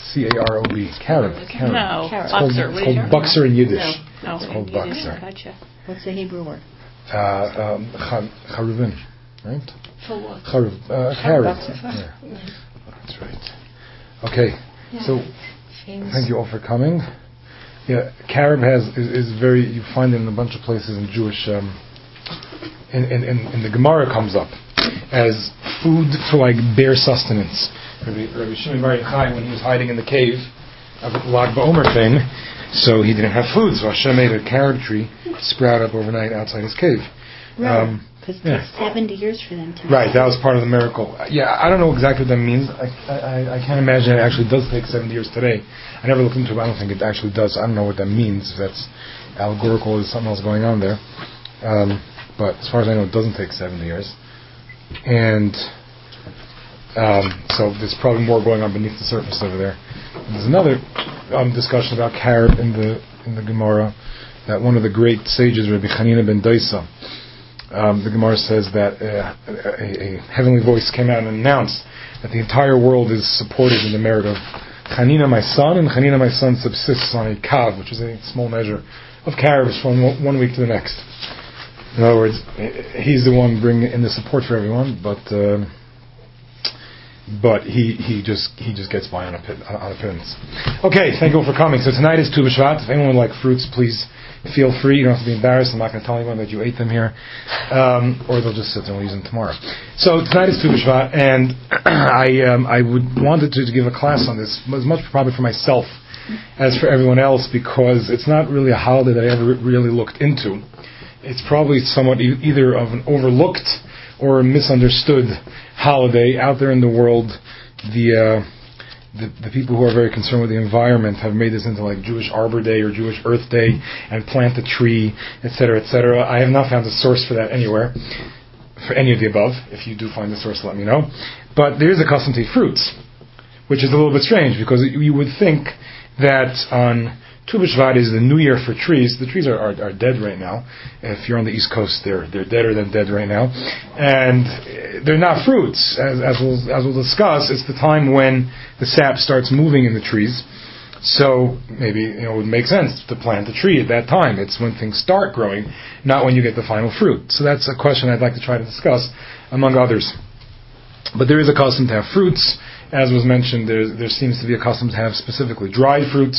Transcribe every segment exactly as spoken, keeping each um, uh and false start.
C A R O B. Carob. Carob. No. It's called, it's called Buxer in Yiddish. No. It's called Buxer. Gotcha. What's the Hebrew word? Uh, um, Charuvin, right? For what? Charuv. Uh, Carob. Yeah. That's right. Okay. Yeah. So, Famous. thank you all for coming. Yeah, carob has is, is very. You find it in a bunch of places in Jewish. Um, in, in, in, in the Gemara comes up as food for like bare sustenance. Rabbi, Rabbi Shimon Bar Yochai, when he was hiding in the cave of Lag BaOmer fame, so he didn't have food. So Hashem made a carob tree sprout up overnight outside his cave. Right. Um, Because it yeah. takes seventy years for them to. Right, that was part of the miracle. Yeah, I don't know exactly what that means. I, I, I can't imagine it actually does take seventy years today. I never looked into it, but I don't think it actually does. I don't know what that means, if that's allegorical or something else going on there. Um, but as far as I know, it doesn't take seventy years. And um, so there's probably more going on beneath the surface over there. And there's another um, discussion about carob in the in the Gemara, that one of the great sages, Rabbi Chanina ben Doisa, Um, the Gemara says that uh, a, a heavenly voice came out and announced that the entire world is supported in the merit of Chanina, my son, and Chanina, my son, subsists on a kav, which is a small measure of carobs from one week to the next. In other words, he's the one bringing in the support for everyone, but uh, but he, he just he just gets by on a pit, on a pittance. Okay, thank you all for coming. So tonight is Tu B'Shvat. If anyone would like fruits, please feel free. You don't have to be embarrassed. I'm not going to tell anyone that you ate them here, um, or they'll just sit there and we'll use them tomorrow. So tonight is Tu B'Shvat, and I um, I would wanted to, to give a class on this, as much probably for myself as for everyone else, because it's not really a holiday that I ever really looked into. It's probably somewhat e- either of an overlooked or a misunderstood holiday out there in the world. The uh, The, the people who are very concerned with the environment have made this into like Jewish Arbor Day or Jewish Earth Day and plant a tree, et cetera, et cetera. I have not found a source for that anywhere, for any of the above. If you do find the source, let me know. But there is a custom to eat fruits, which is a little bit strange, because you would think that on Tu B'Shvat is the new year for trees. The trees are, are, are dead right now. If you're on the East Coast, they're they're deader than dead right now, and they're not fruits. As as we'll as we'll discuss, it's the time when the sap starts moving in the trees. So maybe you know it would make sense to plant a tree at that time. It's when things start growing, not when you get the final fruit. So that's a question I'd like to try to discuss, among others. But there is a custom to have fruits, as was mentioned. There there seems to be a custom to have specifically dried fruits.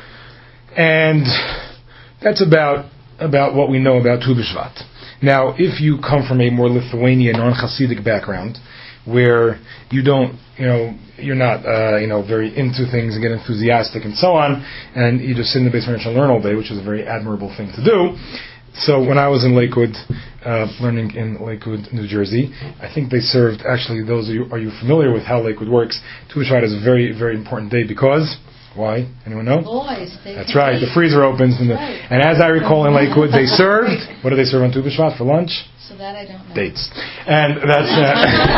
And that's about about what we know about Tu B'Shvat. Now, if you come from a more Lithuanian, non-Hasidic background, where you don't, you know, you're not, uh, you know, very into things and get enthusiastic and so on, and you just sit in the basement and learn all day, which is a very admirable thing to do. So when I was in Lakewood, uh, learning in Lakewood, New Jersey, I think they served, actually, those of you, are you familiar with how Lakewood works? Tu B'Shvat is a very, very important day because... Why? Anyone know? Boys, That's right. The freezer opens, and, the, right. and as I recall in Lakewood, they served. What do they serve on Tu B'Shvat for lunch? So that I don't know. Dates, and that's. Uh,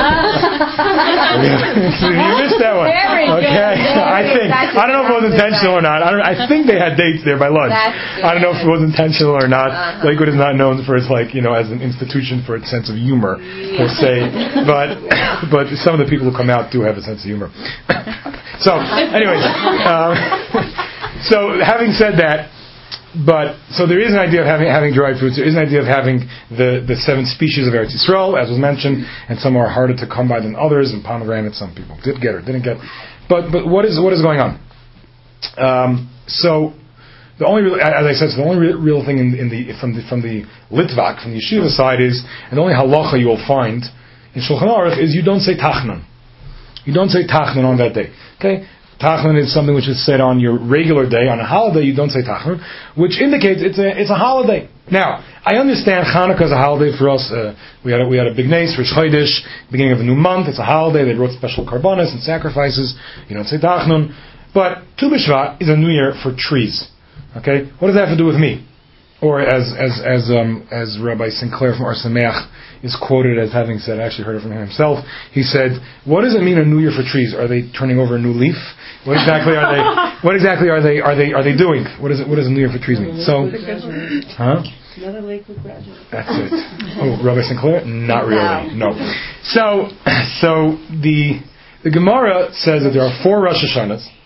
you missed that one. Very okay, good. I think I don't know if it was intentional or not. I, don't, I think they had dates there by lunch. I don't know if it was intentional or not. Uh-huh. Lakewood is not known for its like you know as an institution for its sense of humor per se, but but some of the people who come out do have a sense of humor. So, anyways, um, so having said that, but so there is an idea of having having dried fruits. There is an idea of having the, the seven species of Eretz Yisrael, as was mentioned, and some are harder to come by than others. And pomegranates, some people did get or didn't get. But but what is what is going on? Um, so the only real, as I said, so the only real, real thing in, in the from the from the Litvak, from the yeshiva side is, and the only halacha you will find in Shulchan Aruch is you don't say tachnon. You don't say tachnon on that day. Okay? Tachnon is something which is said on your regular day. On a holiday, you don't say tachnon, which indicates it's a it's a holiday. Now, I understand Hanukkah is a holiday for us. Uh, we had a, we had a big nace, Rosh Chodesh, beginning of a new month. It's a holiday. They wrote special karbanos and sacrifices. You don't say tachnon. But Tu B'Shvat is a new year for trees. Okay? What does that have to do with me? Or as as as um, as Rabbi Sinclair from Ar Sameach is quoted as having said, I actually heard it from him himself. He said, "What does it mean a new year for trees? Are they turning over a new leaf? What exactly are they? What exactly are they? Are they? Are they doing? What is it? What does a new year for trees mean?" So, huh? Another Lakewood graduate. That's it. Oh, Rabbi Sinclair? Not really. No. So, so the the Gemara says that there are four Rosh Hashanahs.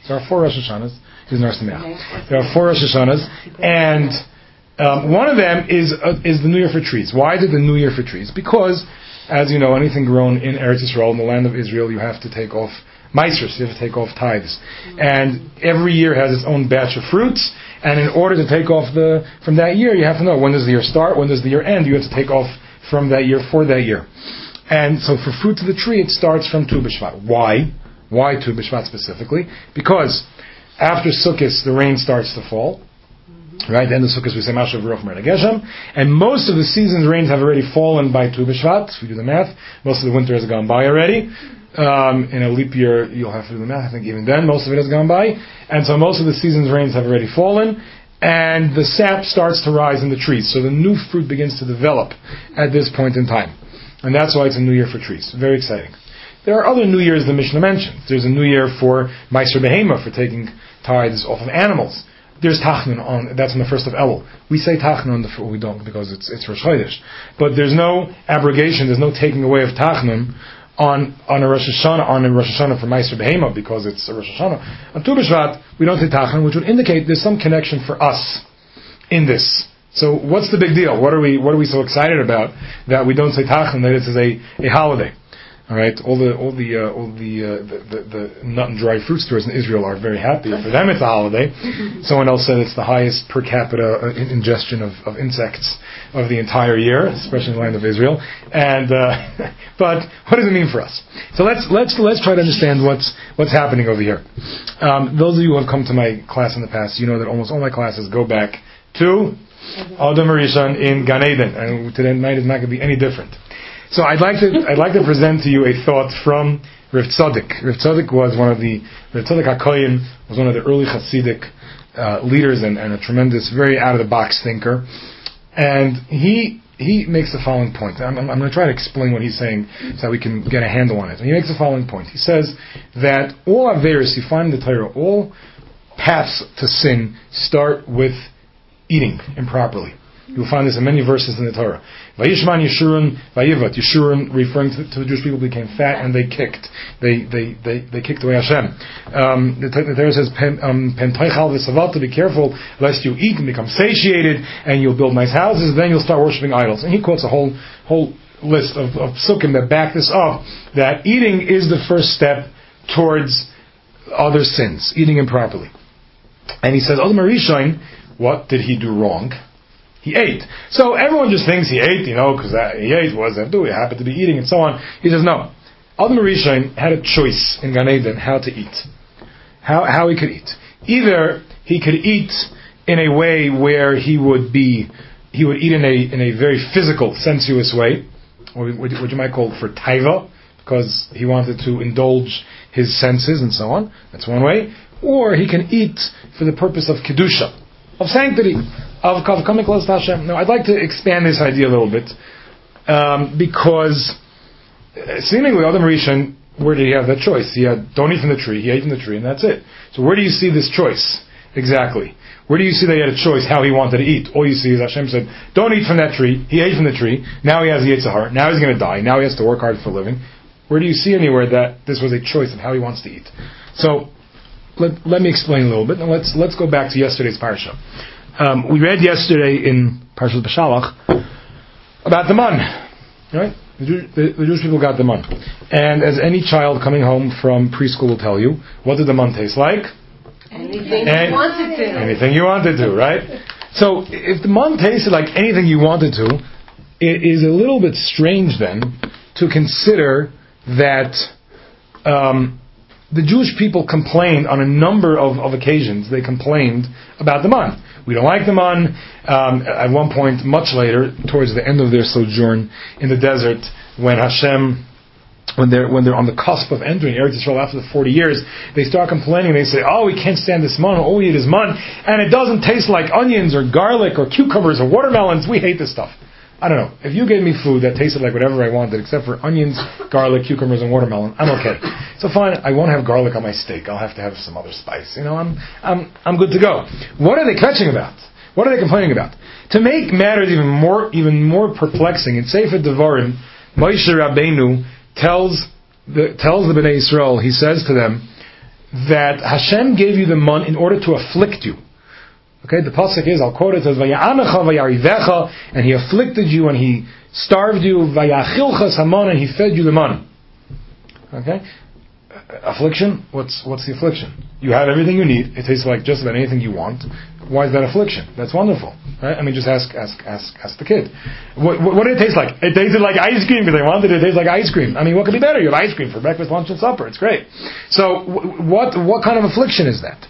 There are four Rosh Hashanahs. He's Nar Sameach. There are four Rosh Hashanahs, and um, one of them is uh, is the New Year for trees. Why did the New Year for trees? Because, as you know, anything grown in Eretz Yisrael, in the land of Israel, you have to take off Maasros, you have to take off tithes. And every year has its own batch of fruits, and in order to take off the from that year, you have to know when does the year start, when does the year end, you have to take off from that year for that year. And so for fruit of the tree, it starts from Tu B'Shvat. Why? Why Tu B'Shvat specifically? Because after Sukkot, the rain starts to fall. Right, the end of Sukkot we say Mashav Ruach Mer Geshem, and most of the season's rains have already fallen by Tu B'Shvat. If we do the math, most of the winter has gone by already. Um, in a leap year, you'll have to do the math. I think even then, most of it has gone by, and so most of the season's rains have already fallen, and the sap starts to rise in the trees. So the new fruit begins to develop at this point in time, and that's why it's a new year for trees. Very exciting. There are other New Years the Mishnah mentions. There's a New Year for Meiser Behema, for taking tithes off of animals. There's Tachnun on, that's on the first of Elul. We say Tachnun on the, well, we don't because it's, it's Rosh Chodesh. But there's no abrogation, there's no taking away of Tachnun on, on a Rosh Hashanah, on a Rosh Hashanah for Meiser Behema because it's a Rosh Hashanah. On Tu B'Shvat, we don't say Tachnun, which would indicate there's some connection for us in this. So what's the big deal? What are we, what are we so excited about that we don't say Tachnun, that it is a, a holiday? All right, all the all the uh, all the, uh, the, the the nut and dry fruit stores in Israel are very happy. For them, it's a holiday. Someone else said it's the highest per capita ingestion of, of insects of the entire year, especially in the land of Israel. And uh, but what does it mean for us? So let's let's let's try to understand what's what's happening over here. Um, those of you who have come to my class in the past, you know that almost all my classes go back to Adam Rishon in Gan Eden, and tonight is not going to be any different. So I'd like to I'd like to present to you a thought from Rav Tzadok. Rav Tzadok was one of the Rav Tzadok HaKohen was one of the early Hasidic uh, leaders and, and a tremendous, very out of the box thinker. And he he makes the following point. I'm, I'm, I'm going to try to explain what he's saying so that we can get a handle on it. And he makes the following point. He says that all averos you find in the Torah, all paths to sin start with eating improperly. You'll find this in many verses in the Torah. Vayishman Yeshurun Vayivat. Yeshurun, referring to, to the Jewish people, became fat and they kicked. They they they, they kicked away Hashem. Um, the, the Torah says, Pen Teichal v'Savat, to be careful lest you eat and become satiated and you'll build nice houses. Then you'll start worshiping idols. And he quotes a whole whole list of, of psukim that back this up. That eating is the first step towards other sins, eating improperly. And he says, Adam Rishon, what did he do wrong? He ate. So everyone just thinks he ate, you know, because he ate, what does that do? He happened to be eating and so on. He says, no. Adam Rishon had a choice in Gan Eden how to eat. How how he could eat. Either he could eat in a way where he would be, he would eat in a in a very physical, sensuous way, or what you might call for taiva, because he wanted to indulge his senses and so on. That's one way. Or he can eat for the purpose of kedusha, of sanctity, of, of coming close to Hashem. Now, I'd like to expand this idea a little bit, um, because uh, seemingly Adam Rishon, where did he have that choice? He had, don't eat from the tree, he ate from the tree, and that's it. So where do you see this choice? Exactly. Where do you see that he had a choice how he wanted to eat? All you see is Hashem said, don't eat from that tree. He ate from the tree. Now he has the Yetzer Hara. Now he's going to die. Now he has to work hard for a living. Where do you see anywhere that this was a choice of how he wants to eat? So, let, let me explain a little bit. Now let's let's go back to yesterday's parasha. Um, we read yesterday in Parashat Beshalach about the man, right? The, Jew, the, the Jewish people got the man, and as any child coming home from preschool will tell you, what did the man taste like? Anything and, you wanted to. Anything you wanted to, right? So if the man tasted like anything you wanted to, it is a little bit strange then to consider that um, the Jewish people complained on a number of, of occasions. They complained about the man. We don't like the man. Um, at one point, much later, towards the end of their sojourn in the desert, when Hashem, when they're when they're on the cusp of entering Eretz Yisrael after the forty years, they start complaining. They say, "Oh, we can't stand this man. All we eat is man, and it doesn't taste like onions or garlic or cucumbers or watermelons. We hate this stuff." I don't know. If you gave me food that tasted like whatever I wanted, except for onions, garlic, cucumbers, and watermelon, I'm okay. So fine, I won't have garlic on my steak. I'll have to have some other spice. You know, I'm I'm I'm good to go. What are they kvetching about? What are they complaining about? To make matters even more even more perplexing, in Sefer Devarim, Moshe Rabbeinu tells the tells the Bnei Yisrael, he says to them that Hashem gave you the man in order to afflict you. Okay, the pasuk is, I'll quote it, it says, Vaya'anecha vayarivecha, and he afflicted you and he starved you, Vayachilcha saman, and he fed you the man. Okay? Affliction? What's what's the affliction? You have everything you need. It tastes like just about anything you want. Why is that affliction? That's wonderful, right? I mean, just ask ask ask ask the kid. What, what, what did it taste like? It tasted like ice cream because I wanted it to taste like ice cream. I mean, what could be better? You have ice cream for breakfast, lunch, and supper. It's great. So, w- what what kind of affliction is that?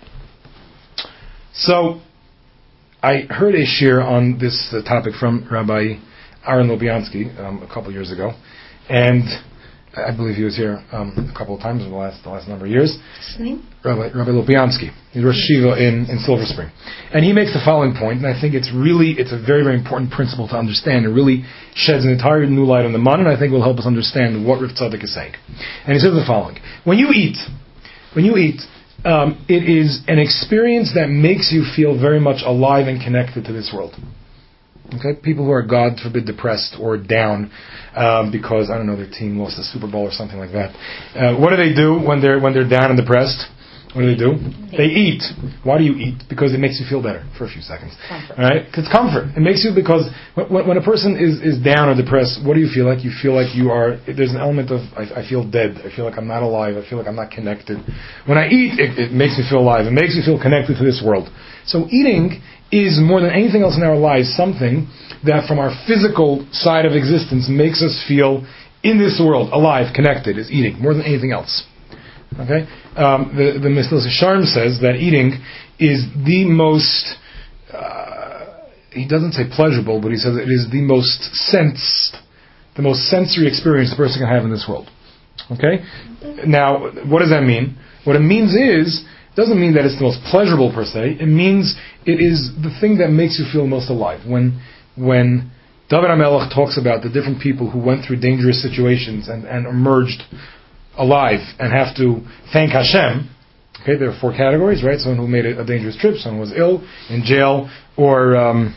So, I heard a shir on this uh, topic from Rabbi Aaron Lopiansky um, a couple years ago, and I believe he was here um, a couple of times in the last the last number of years. What's his name? Rabbi, Rabbi Lopiansky. He's Rosh Shiva in, in Silver Spring. And he makes the following point, and I think it's really, it's a very, very important principle to understand. It really sheds an entire new light on the man, and I think will help us understand what Rav Tzadok is saying. And he says the following. When you eat, when you eat, um, it is an experience that makes you feel very much alive and connected to this world. Okay, people who are, God forbid, depressed or down um, because I don't know their team lost the Super Bowl or something like that. Uh, what do they do when they're when they're down and depressed? What do they do? They eat. Why do you eat? Because it makes you feel better for a few seconds. Comfort. All right? It's comfort. It makes you, because when, when a person is, is down or depressed, what do you feel like? You feel like you are, there's an element of, I, I feel dead. I feel like I'm not alive. I feel like I'm not connected. When I eat, it, it makes me feel alive. It makes me feel connected to this world. So eating is, more than anything else in our lives, something that from our physical side of existence makes us feel in this world, alive, connected, is eating, more than anything else. Okay, um, the the Mesilas Yesharim says that eating is the most. Uh, he doesn't say pleasurable, but he says it is the most sensed, the most sensory experience a person can have in this world. Okay, now what does that mean? What it means is, it doesn't mean that it's the most pleasurable per se. It means it is the thing that makes you feel most alive. When when David HaMelech talks about the different people who went through dangerous situations and, and emerged alive and have to thank Hashem. Okay, there are four categories, right? Someone who made a, a dangerous trip, someone who was ill, in jail, or um,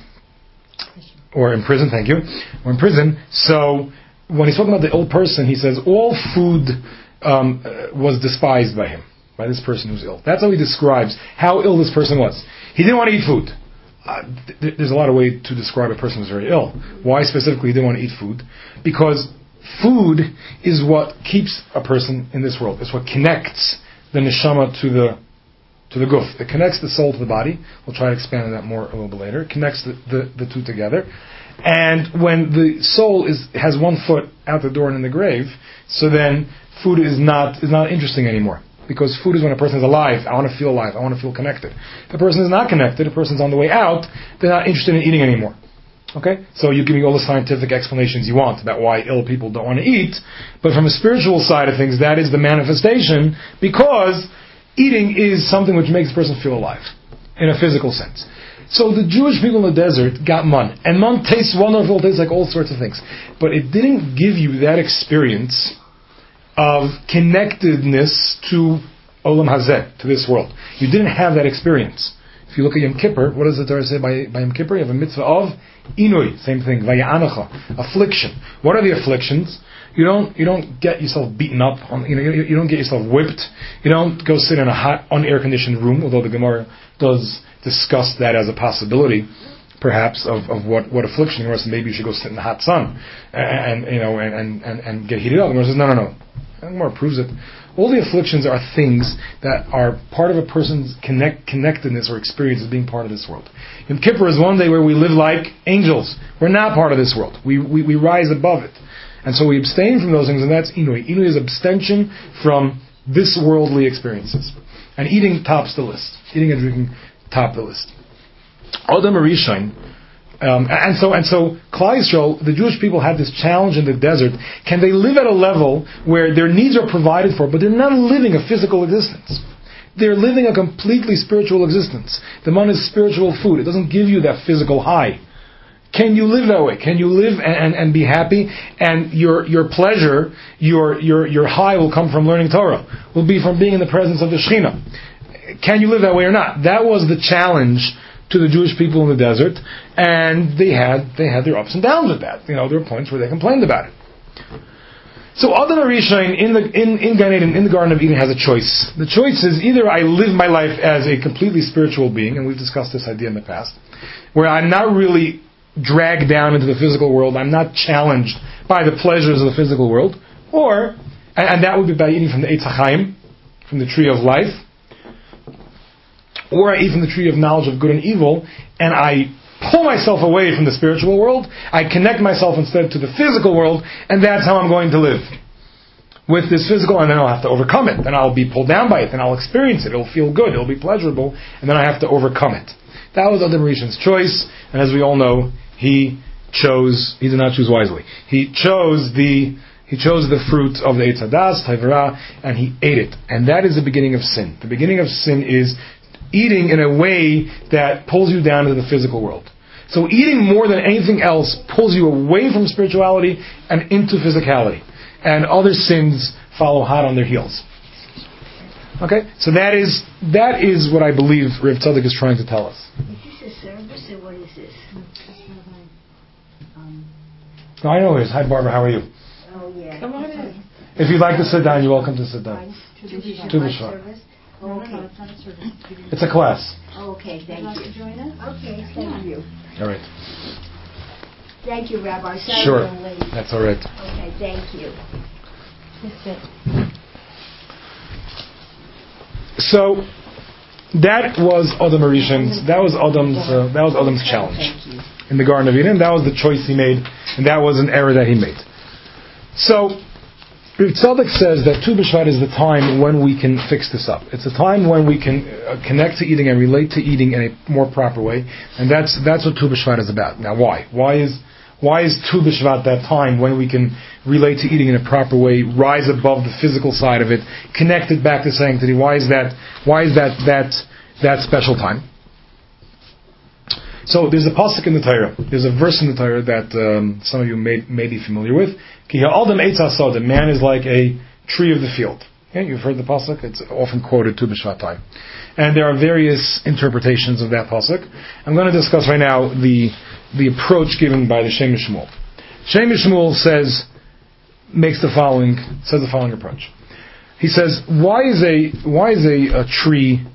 or in prison. Thank you, or in prison. So when he's talking about the ill person, he says all food um, uh, was despised by him, by this person who's ill. That's how he describes how ill this person was. He didn't want to eat food. Uh, th- there's a lot of ways to describe a person who's very ill. Why specifically he didn't want to eat food? Because food is what keeps a person in this world. It's what connects the neshama to the to the guf. It connects the soul to the body. We'll try to expand on that more a little bit later. It connects the, the, the two together. And when the soul is has one foot out the door and in the grave, so then food is not is not interesting anymore. Because food is when a person is alive. I want to feel alive. I want to feel connected. If the person is not connected, the person's on the way out, they're not interested in eating anymore. Okay? So you give me all the scientific explanations you want about why ill people don't want to eat, but from a spiritual side of things, that is the manifestation, because eating is something which makes a person feel alive, in a physical sense. So the Jewish people in the desert got man, and man tastes wonderful, tastes like all sorts of things, but it didn't give you that experience of connectedness to Olam Hazeh, to this world. You didn't have that experience. If you look at Yom Kippur, what does the Torah say by, by Yom Kippur? You have a mitzvah of Inui, same thing, Vaya'anecha, affliction. What are the afflictions? You don't you don't get yourself beaten up, on, you know, you, you don't get yourself whipped. You don't go sit in a hot, unair-conditioned room, although the Gemara does discuss that as a possibility, perhaps, of, of what, what affliction. The Gemara says maybe you should go sit in the hot sun and, and you know and, and, and get heated up. The Gemara says no, no, no. The Gemara proves it. All the afflictions are things that are part of a person's connect, connectedness or experience as being part of this world. Yom Kippur is one day where we live like angels. We're not part of this world. We, we, we rise above it. And so we abstain from those things, and that's Inui. Inui is abstention from this worldly experiences. And eating tops the list. Eating and drinking top the list. Adam Arishain, Um, and so, and so, Klal Yisrael, the Jewish people had this challenge in the desert. Can they live at a level where their needs are provided for, but they're not living a physical existence? They're living a completely spiritual existence. The man is spiritual food. It doesn't give you that physical high. Can you live that way? Can you live and, and, and be happy? And your your pleasure, your your your high will come from learning Torah. Will be from being in the presence of the Shekhinah. Can you live that way or not? That was the challenge to the Jewish people in the desert, and they had they had their ups and downs with that. You know, there were points where they complained about it. So Adam Arishain in the in, in Gan Eden, in the Garden of Eden, has a choice. The choice is either I live my life as a completely spiritual being, and we've discussed this idea in the past, where I'm not really dragged down into the physical world, I'm not challenged by the pleasures of the physical world, or, and, and that would be by eating from the Eitz HaChaim, from the tree of life, or I eat from the tree of knowledge of good and evil, and I pull myself away from the spiritual world, I connect myself instead to the physical world, and that's how I'm going to live. With this physical, and then I'll have to overcome it, then I'll be pulled down by it, then I'll experience it, it'll feel good, it'll be pleasurable, and then I have to overcome it. That was Adam Rishon's choice, and as we all know, he chose, he did not choose wisely. He chose the He chose the fruit of the Eitz Hadas, Tavera, and he ate it. And that is the beginning of sin. The beginning of sin is eating in a way that pulls you down into the physical world. So eating more than anything else pulls you away from spirituality and into physicality. And other sins follow hot on their heels. Okay? So that is that is what I believe Rav Tzadok is trying to tell us. Is this a service or what is this? Um, no, I know it is. Hi Barbara, how are you? Oh yeah. Come on in. If you'd like to sit down, you're welcome to sit down. To the To the shop. shop. No, no, Okay. no, it's not a service. It's a class. Okay, Would you thank like to you. join us? Okay, thank you. All right. Thank you, Rabbi. Sorry Sure. I'm late. That's all right. Okay, thank you. Just sit. So that was Adam Arishon's. That was Adam's. Uh, that was Adam's challenge Thank you. in the Garden of Eden. That was the choice he made, and that was an error that he made. So Rav Tzadok says that Tu B'Shvat is the time when we can fix this up. It's a time when we can uh, connect to eating and relate to eating in a more proper way, and that's that's what Tu B'Shvat is about. Now, why? Why is why is Tu B'Shvat that time when we can relate to eating in a proper way, rise above the physical side of it, connect it back to sanctity? Why is that? Why is that that that special time? So there's a pasuk in the Torah. There's a verse in the Torah that um, some of you may may be familiar with. Ki ha'adam eitz hasod, man is like a tree of the field. Okay, you've heard the pasuk. It's often quoted Tu B'Shvat time, and there are various interpretations of that pasuk. I'm going to discuss right now the the approach given by the Shem Shmuel. Shem Shmuel says makes the following says the following approach. He says, why is a why is a, a tree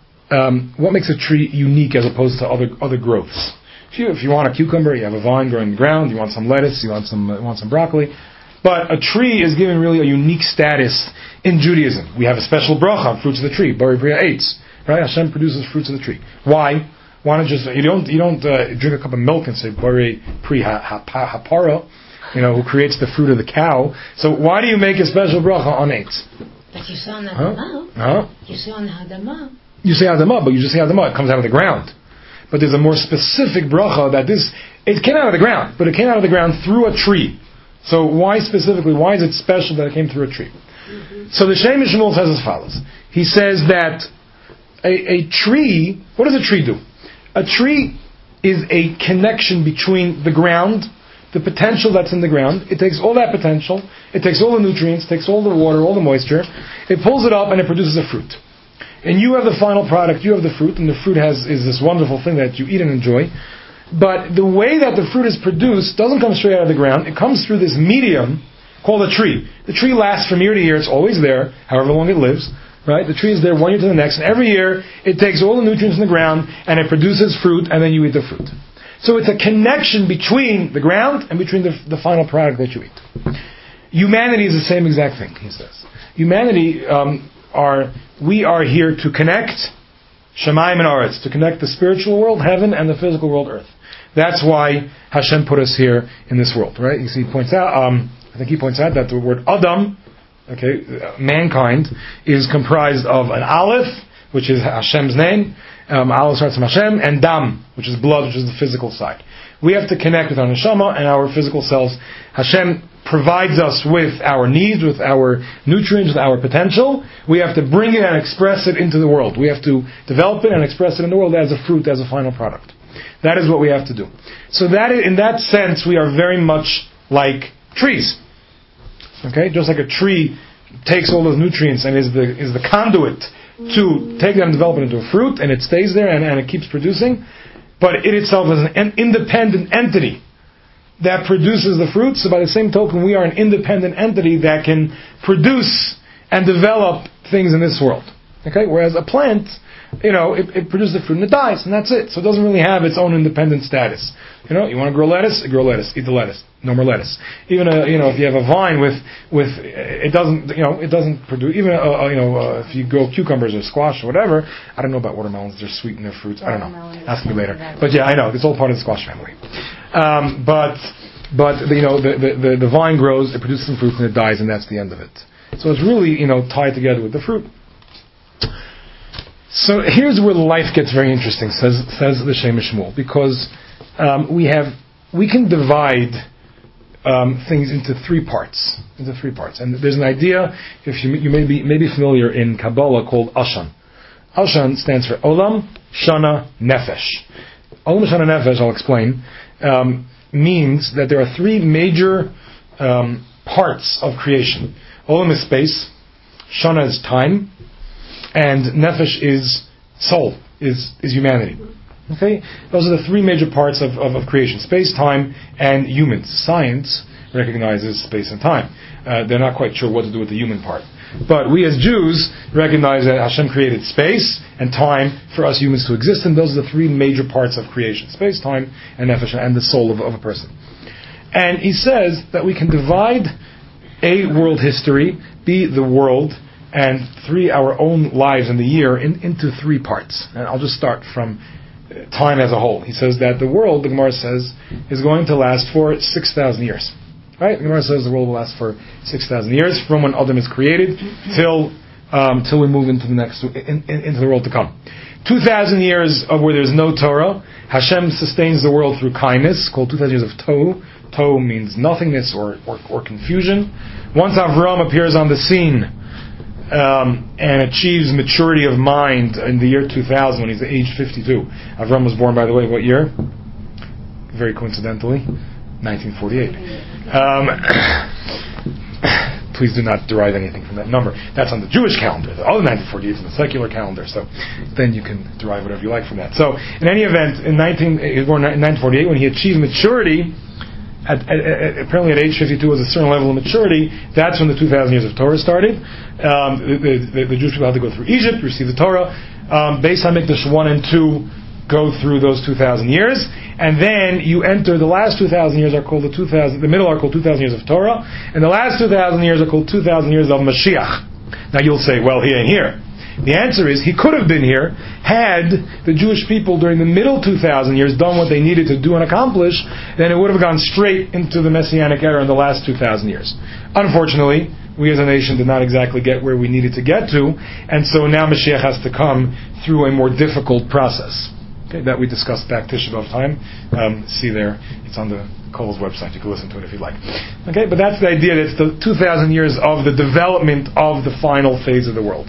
um, what makes a tree unique as opposed to other other growths? If you, if you want a cucumber, you have a vine growing in the ground. You want some lettuce, you want some uh, you want some broccoli. But a tree is given really a unique status in Judaism. We have a special bracha on fruits of the tree, Bari Priya Eitz. Right? Hashem produces fruits of the tree. Why? Why not just you don't you don't uh, drink a cup of milk and say Bari Priya Hapara, you know, who creates the fruit of the cow? So why do you make a special bracha on Eitz? But you say on the Huh? Hadamah. Huh? You say on the Hadamah. You say Adamah, but you just say Adamah. It comes out of the ground. But there's a more specific bracha that this, it came out of the ground, but it came out of the ground through a tree. So why specifically, why is it special that it came through a tree? Mm-hmm. So the Shem Shmuel says as follows. He says that a, a tree, what does a tree do? A tree is a connection between the ground, the potential that's in the ground. It takes all that potential, it takes all the nutrients, takes all the water, all the moisture, it pulls it up and it produces a fruit. And you have the final product, you have the fruit, and the fruit has is this wonderful thing that you eat and enjoy. But the way that the fruit is produced doesn't come straight out of the ground. It comes through this medium called a tree. The tree lasts from year to year. It's always there, however long it lives. Right? The tree is there one year to the next, and every year it takes all the nutrients in the ground and it produces fruit, and then you eat the fruit. So it's a connection between the ground and between the, the final product that you eat. Humanity is the same exact thing, he says. Humanity um, are we are here to connect Shamayim and Aretz, to connect the spiritual world, heaven, and the physical world, earth. That's why Hashem put us here in this world, right? You see, he points out, um, I think he points out that the word Adam, okay, mankind, is comprised of an Aleph, which is Hashem's name, um, Aleph starts from Hashem, and Dam, which is blood, which is the physical side. We have to connect with our neshama and our physical selves. Hashem provides us with our needs, with our nutrients, with our potential. We have to bring it and express it into the world. We have to develop it and express it in the world as a fruit, as a final product. That is what we have to do. So that is, in that sense, we are very much like trees. Okay, just like a tree takes all those nutrients and is the is the conduit to take them and develop it into a fruit, and it stays there and, and it keeps producing. But it itself is an independent entity. that produces the fruit. So by the same token, we are an independent entity that can produce and develop things in this world. Okay, whereas a plant, you know, it, it produces the fruit and it dies, and that's it. So it doesn't really have its own independent status. You know, you want to grow lettuce, grow lettuce, eat the lettuce, no more lettuce. Even a, you know, if you have a vine with with it doesn't, you know, it doesn't produce. Even a, a, you know, uh, if you grow cucumbers or squash or whatever, I don't know about watermelons. They're sweet in their fruits. I don't know. Ask me later. But yeah, I know it's all part of the squash family. Um, but but you know, the, the the the vine grows, it produces some fruit, and it dies, and that's the end of it. So it's really, you know, tied together with the fruit. So here's where life gets very interesting, says says the Shem Shmuel, because um, we have we can divide um, things into three parts, into three parts, and there's an idea, if you you may be may be familiar in Kabbalah, called Ashan. Ashan stands for Olam, Shana, Nefesh. Olam, Shana, Nefesh, I'll explain, um, means that there are three major um, parts of creation. Olam is space, Shana is time, and Nefesh is soul, is is humanity. Okay? Those are the three major parts of, of, of creation. Space, time, and humans. Science recognizes space and time. Uh, they're not quite sure what to do with the human part. But we as Jews recognize that Hashem created space and time for us humans to exist, and those are the three major parts of creation. Space, time, and Nefesh, and the soul of, of a person. And he says that we can divide a world history, be the world, and three, our own lives in the year, in, into three parts. And I'll just start from time as a whole. He says that the world, the Gemara says, is going to last for six thousand years. Right? The Gemara says the world will last for six thousand years, from when Adam is created till um, till we move into the next in, in, into the world to come. Two thousand years of where there's no Torah. Hashem sustains the world through kindness, called two thousand years of Tohu. Tohu means nothingness or, or, or confusion. Once Avram appears on the scene, Um, and achieves maturity of mind in the year two thousand when he's age fifty-two. Avram was born, by the way, what year? Very coincidentally, nineteen forty-eight. Um, please do not derive anything from that number. That's on the Jewish calendar. The other nineteen forty-eight is on the secular calendar, so then you can derive whatever you like from that. So, in any event, in nineteen, he was born in nineteen forty-eight, when he achieved maturity, At, at, at, apparently at age fifty-two was a certain level of maturity. That's when the two thousand years of Torah started. Um, the, the, the Jewish people had to go through Egypt, receive the Torah. Um, Beis HaMikdash one and two go through those two thousand years, and then you enter the last two thousand years are called the two thousand. The middle are called two thousand years of Torah, and the last two thousand years are called two thousand years of Mashiach. Now you'll say, well, he ain't here. The answer is, he could have been here had the Jewish people during the middle two thousand years done what they needed to do and accomplish. Then it would have gone straight into the Messianic era in the last two thousand years. Unfortunately, we as a nation did not exactly get where we needed to get to, and so now Mashiach has to come through a more difficult process. Okay, that we discussed back Tisha B'Av time. Um, see there, it's on the Kohl's website. You can listen to it if you'd like. Okay, but that's the idea. That it's the two thousand years of the development of the final phase of the world.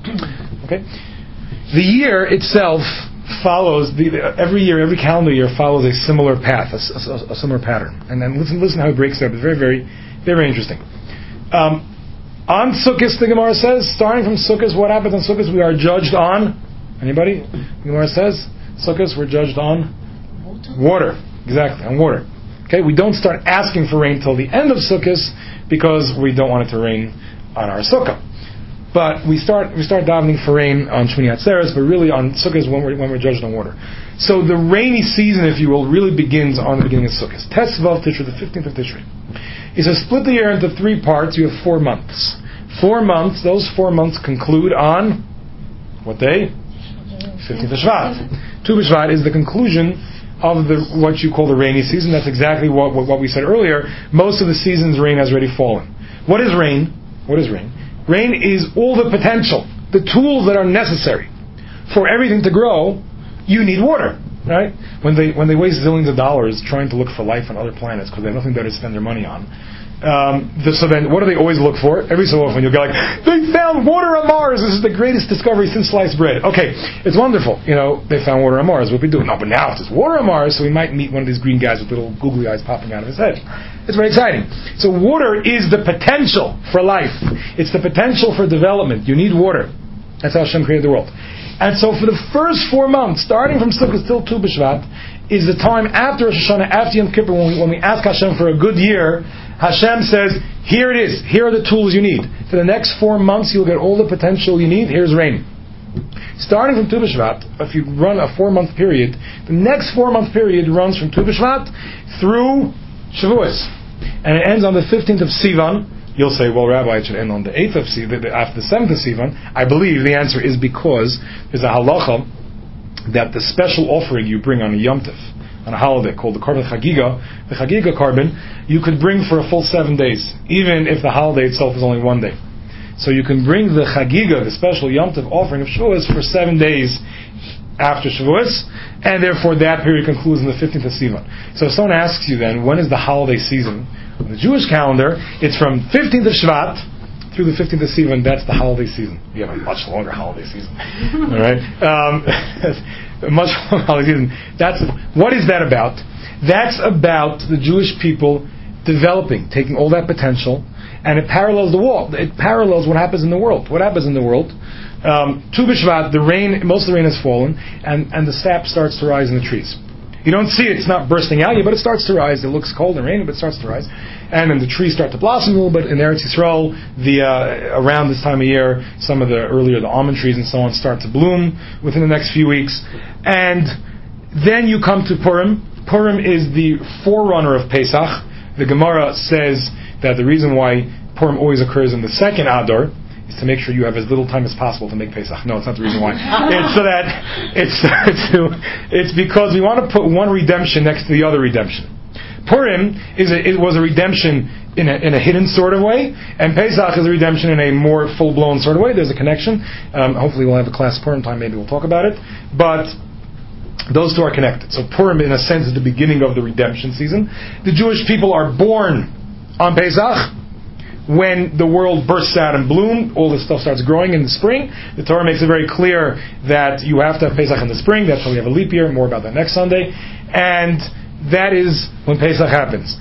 Okay, the year itself follows the, every year, every calendar year follows a similar path, a, a, a similar pattern. And then listen, listen how it breaks it up. It's very, very, very interesting. Um, on Sukkot, the Gemara says, starting from Sukkot, what happens on Sukkot? We are judged on. Anybody? The Gemara says, Sukkot, we're judged on water. water. Exactly, on water. Okay, we don't start asking for rain till the end of Sukkot because we don't want it to rain on our sukkah. But we start we start davening for rain on Shmini Atzeres, but really on Sukkot is when we're, when we're judged on water. So the rainy season, if you will, really begins on the beginning of Sukkot. Tesvav Tishrei, the fifteenth of Tishrei. He says, split the year into three parts. You have four months. Four months. Those four months conclude on what day? fifteenth of Shvat. Tu B'Shvat is the conclusion of the what you call the rainy season. That's exactly what, what what we said earlier. Most of the season's rain has already fallen. What is rain? What is rain? Rain is all the potential, the tools that are necessary for everything to grow. You need water, right? When they when they waste zillions of dollars trying to look for life on other planets because they have nothing better to spend their money on. Um, the, so then, what do they always look for? Every so often, you'll go like, "They found water on Mars. This is the greatest discovery since sliced bread." Okay, it's wonderful. You know, they found water on Mars. What we do? No, but now if there's water on Mars, so we might meet one of these green guys with little googly eyes popping out of his head. It's very exciting. So water is the potential for life. It's the potential for development. You need water. That's how Hashem created the world. And so for the first four months, starting from Sukkot till Tu B'Shvat, is the time after Rosh Hashanah, after Yom Kippur, when we, when we ask Hashem for a good year. Hashem says, here it is, here are the tools you need. For the next four months you'll get all the potential you need, here's rain. Starting from Tu B'Shvat, if you run a four-month period, the next four-month period runs from Tu B'Shvat through Shavuos. And it ends on the fifteenth of Sivan. You'll say, well, Rabbi, it should end on the eighth of Sivan, after the seventh of Sivan. I believe the answer is because there's a halacha that the special offering you bring on a Yom Tov, on a holiday called the Korban Chagiga, the Chagiga Korban, you could bring for a full seven days, even if the holiday itself is only one day. So you can bring the Chagiga, the special Yom Tov offering of Shavuos, for seven days after Shavuos, and therefore that period concludes on the fifteenth of Sivan. So if someone asks you then, when is the holiday season? On the Jewish calendar, it's from fifteenth of Shvat through the fifteenth of Sivan. That's the holiday season. We have a much longer holiday season. All right? Um, a much longer holiday season. That's, what is that about? That's about the Jewish people developing, taking all that potential, and it parallels the world. It parallels what happens in the world. What happens in the world? Um, Tu B'Shvat, the rain, most of the rain has fallen, and, and the sap starts to rise in the trees. You don't see it, it's not bursting out yet, but it starts to rise. It looks cold and rainy, but it starts to rise. And then the trees start to blossom a little bit. In Eretz Yisrael, the, uh, around this time of year, some of the earlier, the almond trees and so on, start to bloom within the next few weeks. And then you come to Purim. Purim is the forerunner of Pesach. The Gemara says that the reason why Purim always occurs in the second Adar is to make sure you have as little time as possible to make Pesach. No, it's not the reason why. It's so that it's to, it's because we want to put one redemption next to the other redemption. Purim is a, it was a redemption in a, in a hidden sort of way, and Pesach is a redemption in a more full-blown sort of way. There's a connection. Um, hopefully we'll have a class Purim time, maybe we'll talk about it. But those two are connected. So Purim, in a sense, is the beginning of the redemption season. The Jewish people are born on Pesach. When the world bursts out in bloom, all this stuff starts growing in the spring. The Torah makes it very clear that you have to have Pesach in the spring. That's why we have a leap year. More about that next Sunday. And that is when Pesach happens.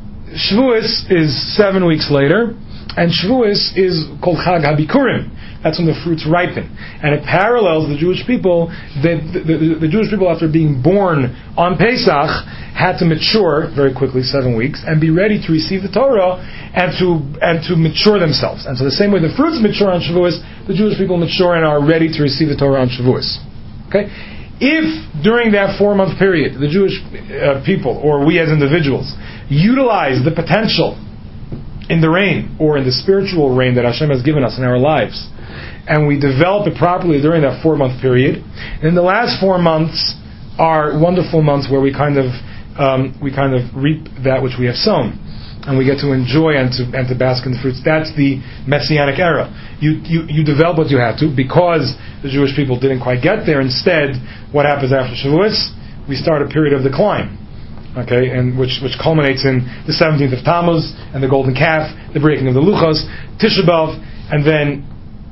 Shavuos is seven weeks later, and Shavuos is called Chag HaBikurim. That's when the fruits ripen. And it parallels the Jewish people, that the, the, the Jewish people, after being born on Pesach, had to mature very quickly, seven weeks, and be ready to receive the Torah and to and to mature themselves. And so the same way the fruits mature on Shavuos, the Jewish people mature and are ready to receive the Torah on Shavuos. Okay? If during that four-month period, the Jewish uh, people, or we as individuals, utilize the potential in the rain, or in the spiritual rain that Hashem has given us in our lives, and we develop it properly during that four-month period, then the last four months are wonderful months where we kind of um, we kind of reap that which we have sown, and we get to enjoy and to and to bask in the fruits. That's the Messianic era. You you you develop what you have to, because the Jewish people didn't quite get there. Instead, what happens after Shavuos? We start a period of decline. Okay, and which which culminates in the seventeenth of Tammuz and the golden calf, the breaking of the luchos, Tisha B'av, and then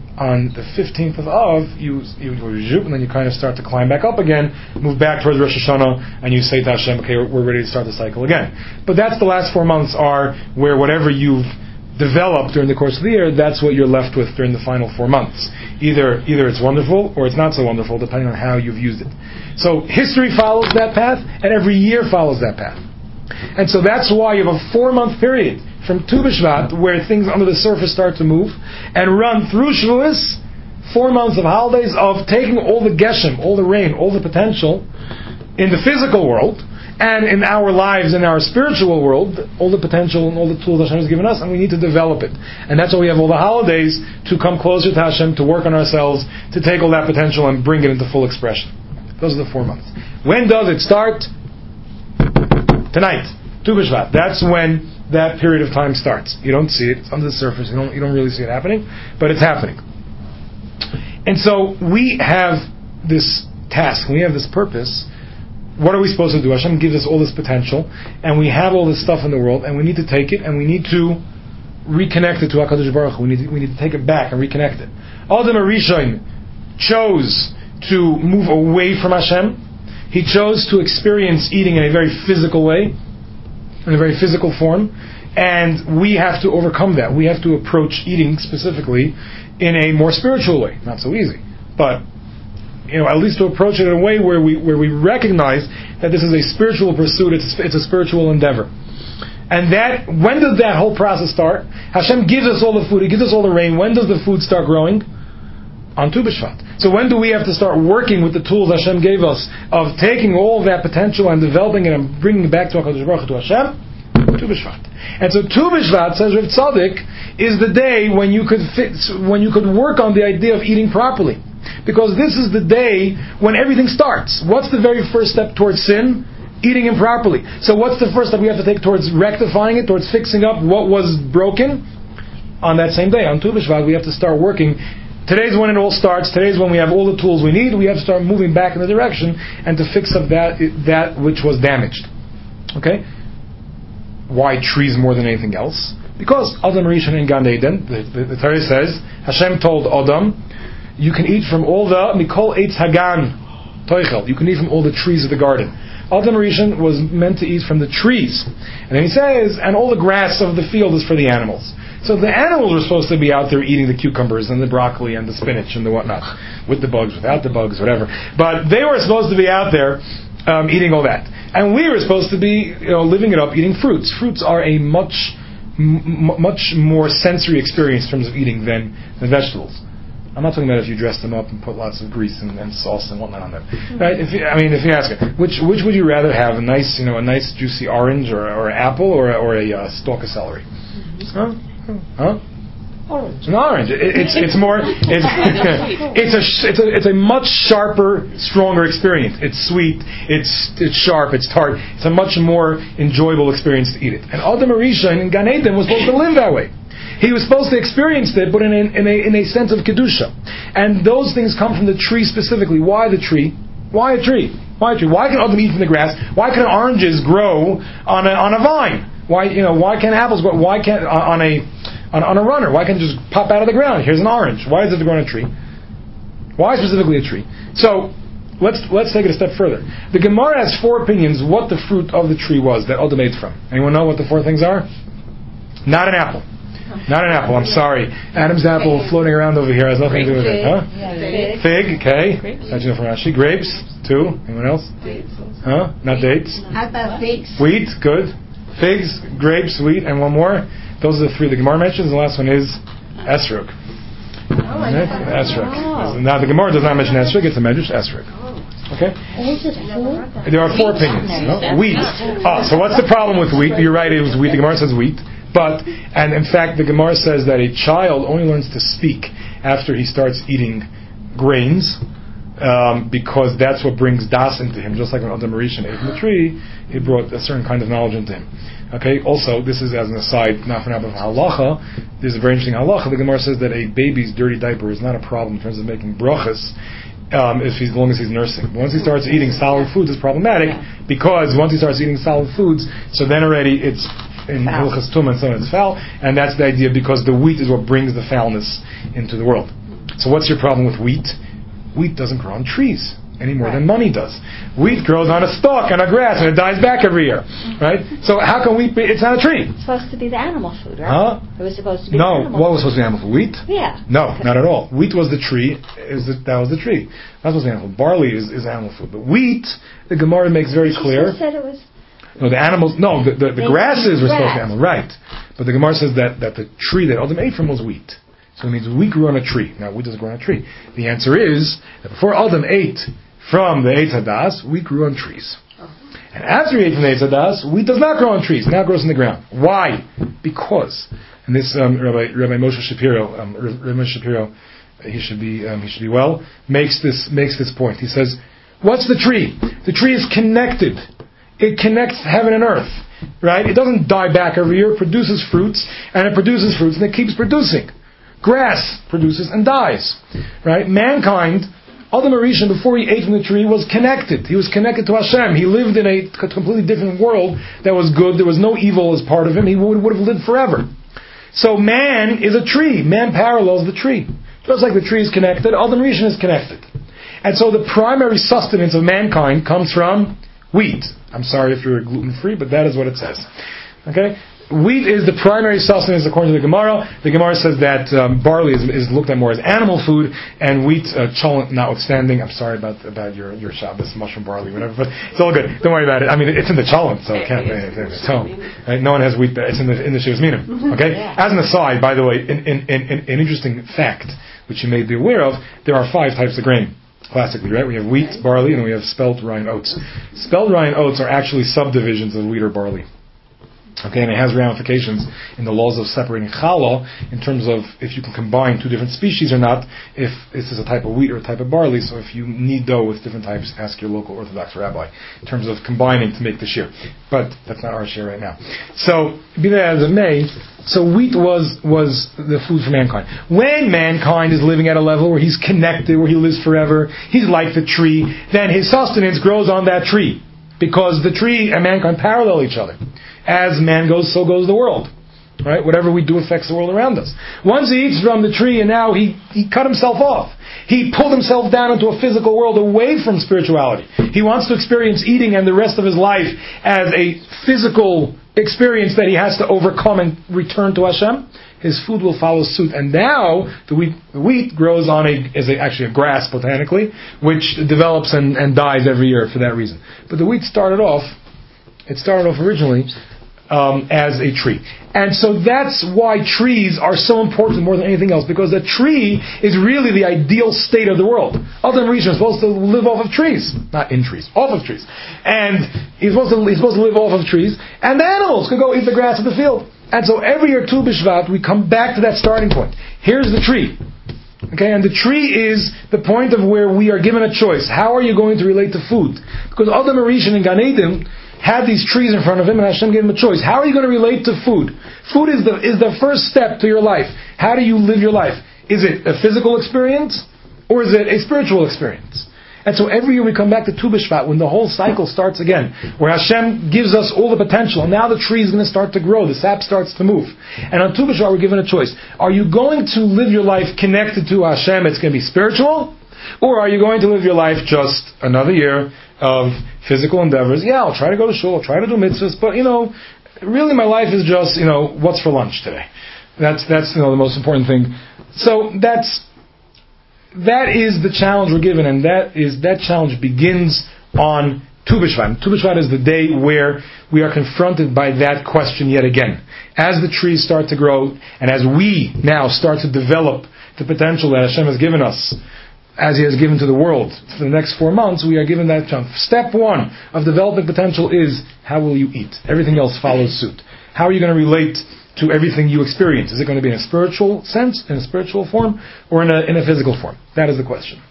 on the fifteenth of Av, you you and then you kind of start to climb back up again, move back towards Rosh Hashanah, and you say to Hashem, okay, we're ready to start the cycle again. But that's the last four months are where whatever you've developed during the course of the year, that's what you're left with during the final four months. Either either it's wonderful or it's not so wonderful, depending on how you've used it. So history follows that path, and every year follows that path. And so that's why you have a four-month period from Tu B'Shvat, where things under the surface start to move, and run through Shavuos, four months of holidays of taking all the geshem, all the rain, all the potential in the physical world, and in our lives, in our spiritual world, all the potential and all the tools Hashem has given us, and we need to develop it. And that's why we have all the holidays, to come closer to Hashem, to work on ourselves, to take all that potential and bring it into full expression. Those are the four months. When does it start? Tonight. Tu B'Shvat. That's when that period of time starts. You don't see it. It's under the surface. You don't, you don't really see it happening, but it's happening. And so we have this task. We have this purpose. What are we supposed to do? Hashem gives us all this potential, and we have all this stuff in the world, and we need to take it, and we need to reconnect it to HaKadosh Baruch Hu. We need to, we need to take it back and reconnect it. Adam HaRishon chose to move away from Hashem. He chose to experience eating in a very physical way, in a very physical form, and we have to overcome that. We have to approach eating specifically in a more spiritual way. Not so easy, but you know, at least to approach it in a way where we where we recognize that this is a spiritual pursuit. It's it's a spiritual endeavor. And that, when does that whole process start? Hashem gives us all the food, He gives us all the rain. When does the food start growing? On Tu B'Shvat. So when do we have to start working with the tools Hashem gave us of taking all of that potential and developing it and bringing it back to HaKadosh Baruch Hu, to Hashem? Tu B'Shvat. And so Tu B'Shvat, says Rav Tzadok, is the day when you could fit, when you could work on the idea of eating properly. Because this is the day when everything starts. What's the very first step towards sin? Eating improperly. So what's the first step we have to take towards rectifying it, towards fixing up what was broken? On that same day, on Tu B'Shvat, we have to start working. Today's when it all starts. Today's when we have all the tools we need. We have to start moving back in the direction and to fix up that that which was damaged. Okay? Why trees more than anything else? Because Adam Rishon in Gan Eden, the, the, the Torah says, Hashem told Adam, you can eat from all the Mikol Eitz Hagan Toichel. You can eat from all the trees of the garden. Adam Rishon was meant to eat from the trees. And then he says, and all the grass of the field is for the animals. So the animals were supposed to be out there eating the cucumbers and the broccoli and the spinach and the whatnot. With the bugs, without the bugs, whatever. But they were supposed to be out there um, eating all that. And we were supposed to be, you know, living it up, eating fruits. Fruits are a much, m- much more sensory experience in terms of eating than, than vegetables. I'm not talking about if you dress them up and put lots of grease and, and sauce and whatnot on them. Right? If you, I mean, if you ask it, which which would you rather have? A nice, you know, a nice juicy orange or or an apple or or a uh, stalk of celery? Huh? Huh? Orange. An orange. It, it's it's more it's it's a it's a it's a much sharper, stronger experience. It's sweet. It's it's sharp. It's tart. It's a much more enjoyable experience to eat it. And Adam Rishon in Gan Eden was supposed to live that way. He was supposed to experience it, but in a, in a in a sense of kedusha, and those things come from the tree specifically. Why the tree? Why a tree? Why a tree? Why can Adam eat from the grass? Why can oranges grow on a on a vine? Why you know why can't apples grow? Why can't on a on, on a runner? Why can't it just pop out of the ground? Here's an orange. Why is it grow on a tree? Why specifically a tree? So let's let's take it a step further. The Gemara has four opinions what the fruit of the tree was that Adam ate from. Anyone know what the four things are? Not an apple. Not an apple, I'm sorry. Adam's apple floating around over here has nothing to do with it. Huh? Yeah, Fig, okay. That's you know from Rashi. Grapes, two. Anyone else? dates. Huh? Not dates. How about figs? Wheat, good. Figs, grapes, wheat, and one more. Those are the three the Gemara mentions. The last one is esrog. Oh, I never heard Esrog. Oh. Now the Gemara does not mention esrog, it's a medrash esrog. Okay? There are four opinions. No? Wheat. Ah, so what's the problem with wheat? You're right, it was wheat. The Gemara says wheat. But, and in fact, the Gemara says that a child only learns to speak after he starts eating grains, um, because that's what brings das into him. Just like when Adam Rishon ate from the tree, it brought a certain kind of knowledge into him. Okay. Also, this is as an aside, not for now, but for halacha. There's a very interesting halacha. The Gemara says that a baby's dirty diaper is not a problem in terms of making brachas. Um, if he's, as long as he's nursing. Once he starts eating solid foods, it's problematic because once he starts eating solid foods, so then already it's in Hilchas Tum and so on, it's foul, and that's the idea because the wheat is what brings the foulness into the world. So what's your problem with wheat? Wheat doesn't grow on trees any more than money does. Wheat grows on a stalk and a grass and it dies back every year, right? So how can wheat be? It's not a tree. It's supposed to be the animal food, right? Huh? It was supposed to be no, the animal what was supposed to be animal food? Wheat? Yeah. No, not at all. Wheat was the tree. Is the, that was the tree. That's supposed to be animal food. Barley is, is animal food. But wheat, the Gemara makes very clear. She said it was. No, the animals. No, the, the, the grasses were supposed to be grass. animal, right? But the Gemara says that, that the tree that Adam ate from was wheat. So it means wheat grew on a tree. Now, wheat doesn't grow on a tree. The answer is that before Adam ate from the Eitz Hadas, wheat grew on trees. And after he ate from the Eitz Hadas, wheat does not grow on trees. Now it grows in the ground. Why? Because, and this um, Rabbi, Rabbi Moshe Shapiro, um, Rabbi Moshe Shapiro, he should be um, he should be well, makes this makes this point. He says, what's the tree? The tree is connected. It connects heaven and earth, right? It doesn't die back every year. It produces fruits, and it produces fruits, and it keeps producing. Grass produces and dies, right? Mankind, Adam Rishon, before he ate from the tree, was connected. He was connected to Hashem. He lived in a completely different world that was good. There was no evil as part of him. He would, would have lived forever. So man is a tree. Man parallels the tree. Just like the tree is connected, Adam Rishon is connected. And so the primary sustenance of mankind comes from wheat. I'm sorry if you're gluten-free, but that is what it says. Okay? wheat is the primary sustenance according to the Gemara. The Gemara says that um, barley is, is looked at more as animal food, and wheat, uh, cholent notwithstanding. I'm sorry about about your your Shabbos mushroom barley, whatever, but it's all good. Don't worry about it. I mean, it's in the cholent, so it can't. So right? No one has wheat. It's in the in the Shivas Minim. Okay. As an aside, by the way, in, in, in, in, an interesting fact which you may be aware of, there are five types of grain. Classically, right? We have wheat, barley, and we have spelt rye and oats. Spelt rye and oats are actually subdivisions of wheat or barley. Okay, and it has ramifications in the laws of separating challah in terms of if you can combine two different species or not, if this is a type of wheat or a type of barley. So if you need dough with different types, ask your local Orthodox rabbi in terms of combining to make the shir. But that's not our shir right now. So, be that as it may, so wheat was was the food for mankind. When mankind is living at a level where he's connected, where he lives forever, he's like the tree, then his sustenance grows on that tree. Because the tree and mankind parallel each other. As man goes, so goes the world. Right? Whatever we do affects the world around us. Once he eats from the tree and now he, he cut himself off. He pulled himself down into a physical world away from spirituality. He wants to experience eating and the rest of his life as a physical experience that he has to overcome and return to Hashem. His food will follow suit. And now the wheat, the wheat grows on a, is a, actually a grass botanically, which develops and, and dies every year for that reason. But the wheat started off, it started off originally um, as a tree. And so that's why trees are so important more than anything else, because the tree is really the ideal state of the world. Other regions are supposed to live off of trees. Not in trees, off of trees. And he's supposed to, he's supposed to live off of trees, and the animals could go eat the grass of the field. And so every year, Tu B'Shvat, we come back to that starting point. Here's the tree. Okay, and the tree is the point of where we are given a choice. How are you going to relate to food? Because Adam Arishan and Gan Eden had these trees in front of him, and Hashem gave him a choice. How are you going to relate to food? Food is the is the first step to your life. How do you live your life? Is it a physical experience, or is it a spiritual experience? And so every year we come back to Tu B'Shvat when the whole cycle starts again, where Hashem gives us all the potential, and now the tree is going to start to grow, the sap starts to move. And on Tu B'Shvat we're given a choice. Are you going to live your life connected to Hashem, it's going to be spiritual, or are you going to live your life just another year of physical endeavors? Yeah, I'll try to go to shul, I'll try to do mitzvahs, but you know, really my life is just, you know, what's for lunch today? That's, that's you know, the most important thing. So that's That is the challenge we're given, and that is that challenge begins on Tu B'Shvat. Tu B'Shvat is the day where we are confronted by that question yet again. As the trees start to grow, and as we now start to develop the potential that Hashem has given us, as He has given to the world, for the next four months, we are given that chance. Step one of developing potential is, how will you eat? Everything else follows suit. How are you going to relate to everything you experience? Is it going to be in a spiritual sense, in a spiritual form, or in a in a physical form? That is the question.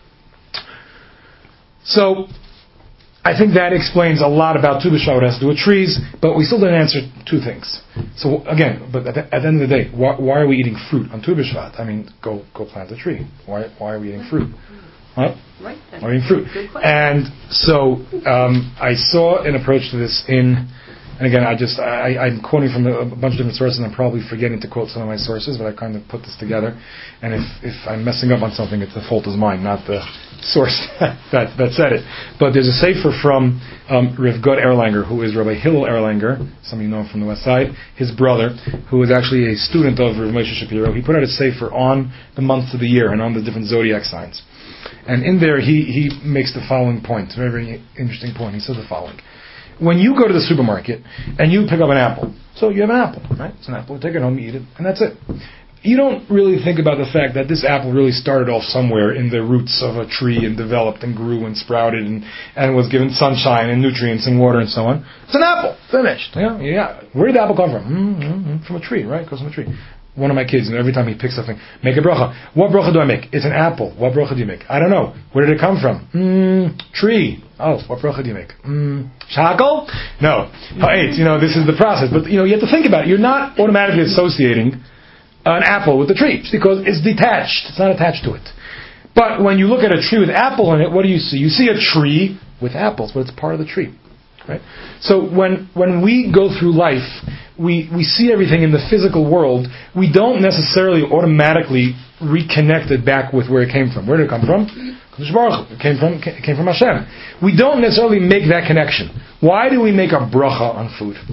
So, I think that explains a lot about Tu B'Shvat, what it has to do with trees, but we still didn't answer two things. So, again, but at the, at the end of the day, why, why are we eating fruit on Tu B'Shvat? I mean, go go plant a tree. Why why are we eating fruit? What? Right. Why are we eating fruit? And so, um, I saw an approach to this in... And again, I just, I, I'm quoting from a, a bunch of different sources, and I'm probably forgetting to quote some of my sources, but I kind of put this together. And if, if I'm messing up on something, it's the fault is mine, not the source that, that said it. But there's a sefer from um, Rav Gad Erlanger, who is Rabbi Hillel Erlanger, some of you know him from the West Side, his brother, who is actually a student of Rav Moshe Shapiro. He put out a sefer on the months of the year and on the different zodiac signs. And in there, he, he makes the following point, a very, very interesting point. He says the following. When you go to the supermarket and you pick up an apple, so you have an apple, right? It's an apple, you take it home, you eat it, and that's it. You don't really think about the fact that this apple really started off somewhere in the roots of a tree and developed and grew and sprouted and, and was given sunshine and nutrients and water and so on. It's an apple, finished. Yeah, yeah. Where did the apple come from? Mm-hmm. From a tree, right? It comes from a tree. One of my kids, and every time he picks something, make a bracha. What bracha do I make? It's an apple. What bracha do you make? I don't know. Where did it come from? Mm, tree. Oh, what bracha do you make? Mm, shakal? No. Ha'et. You know, this is the process. But, you know, you have to think about it. You're not automatically associating an apple with the tree, because it's detached. It's not attached to it. But when you look at a tree with apple in it, what do you see? You see a tree with apples, but it's part of the tree. Right? So when when we go through life, we, we see everything in the physical world. We don't necessarily automatically reconnect it back with where it came from. Where did it come from? It came from it came from Hashem. We don't necessarily make that connection. Why do we make a bracha on food?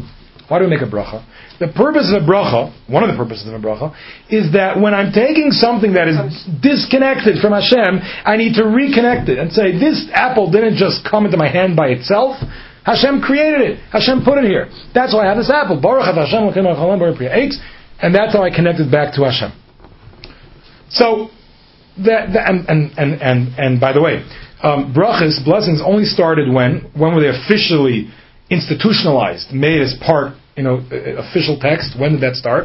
Why do we make a bracha? The purpose of a bracha, one of the purposes of a bracha, is that when I'm taking something that is disconnected from Hashem, I need to reconnect it and say, this apple didn't just come into my hand by itself. Hashem created it. Hashem put it here. That's why I have this apple. Baruch Hashem, and that's how I connect it back to Hashem. So, that, that and, and, and, and, and by the way, um, brachas, blessings, only started when? When were they officially institutionalized, made as part, you know, official text? When did that start?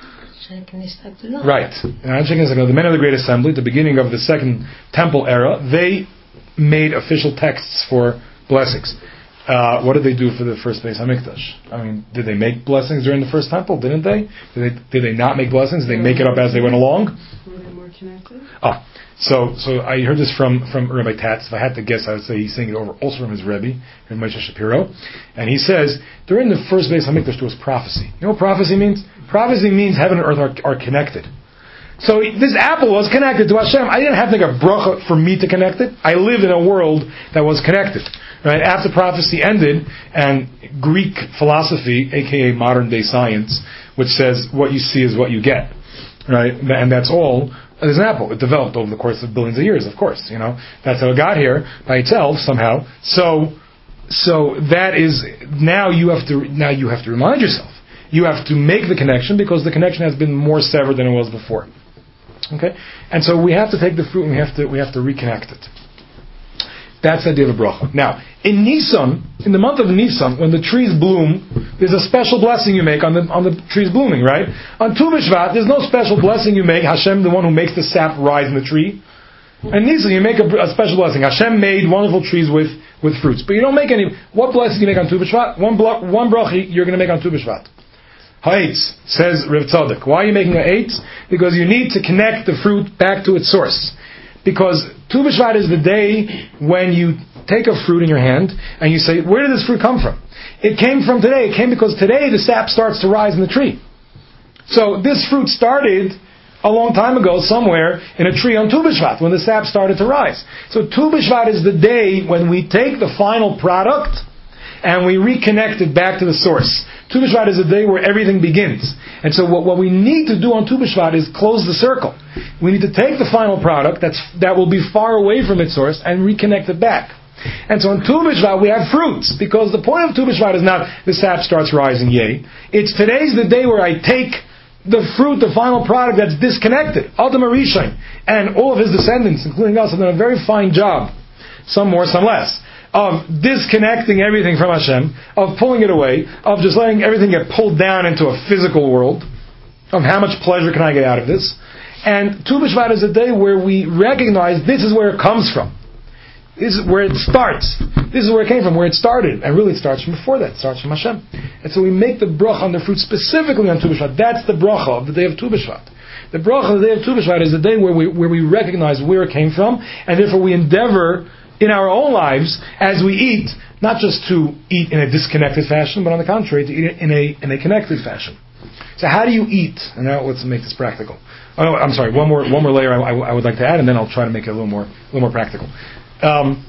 Right. The men of the Great Assembly, the beginning of the Second Temple era, they made official texts for blessings. Uh, what did they do for the first Beis Hamikdash? I mean, did they make blessings during the first temple? Didn't they? Did they, did they not make blessings? Did they make it up as they went along? Were they more connected? Oh, so so I heard this from, from Rabbi Tatz. If I had to guess, I would say he's saying it over also from his Rebbe, Rabbi Moshe Shapiro. And he says, during the first Beis Hamikdash there was prophecy. You know what prophecy means? Prophecy means heaven and earth are, are connected. So this apple was connected to Hashem. I didn't have to make a bracha for me to connect it. I lived in a world that was connected. Right? After prophecy ended, and Greek philosophy, aka modern day science, which says what you see is what you get. Right? And that's all. There's an apple. It developed over the course of billions of years, of course. You know, that's how it got here by itself somehow. So, so that is now you have to now you have to remind yourself. You have to make the connection because the connection has been more severed than it was before. Okay, and so we have to take the fruit and we have to we have to reconnect it. That's the idea of a bracha. Now, in Nisan, in the month of Nisan, when the trees bloom, there's a special blessing you make on the on the trees blooming, right? On Tu B'Shvat, there's no special blessing you make. Hashem, the one who makes the sap rise in the tree. And Nisan, you make a, a special blessing. Hashem made wonderful trees with, with fruits, but you don't make any. What blessing you make on Tu B'Shvat? One blo- one bracha you're going to make on Tu B'Shvat. Ha'etz, says Rav Tzadok. Why are you making a eitz? Because you need to connect the fruit back to its source. Because Tu B'Shvat is the day when you take a fruit in your hand and you say, where did this fruit come from? It came from today. It came because today the sap starts to rise in the tree. So this fruit started a long time ago somewhere in a tree on Tu B'Shvat when the sap started to rise. So Tu B'Shvat is the day when we take the final product and we reconnect it back to the source. Tu B'Shvat is the day where everything begins. And so what, what we need to do on Tu B'Shvat is close the circle. We need to take the final product that's, that will be far away from its source and reconnect it back. And so on Tu B'Shvat we have fruits, because the point of Tu B'Shvat is not the sap starts rising, yay. It's today's the day where I take the fruit, the final product that's disconnected. Adam HaRishon and all of his descendants, including us, have done a very fine job. Some more, some less. Of disconnecting everything from Hashem, of pulling it away, of just letting everything get pulled down into a physical world, of how much pleasure can I get out of this. And Tu B'Shvat is a day where we recognize this is where it comes from. This is where it starts. This is where it came from, where it started. And really it starts from before that. It starts from Hashem. And so we make the bracha on the fruit specifically on Tu B'Shvat. That's the bracha of the day of Tu B'Shvat. The bracha of the day of Tu B'Shvat is the day where we, where we recognize where it came from, and therefore we endeavor in our own lives, as we eat, not just to eat in a disconnected fashion, but on the contrary, to eat in a in a connected fashion. So how do you eat? And now let's make this practical. Oh, no, I'm sorry. One more one more layer I, I, I would like to add, and then I'll try to make it a little more a little more practical. Um,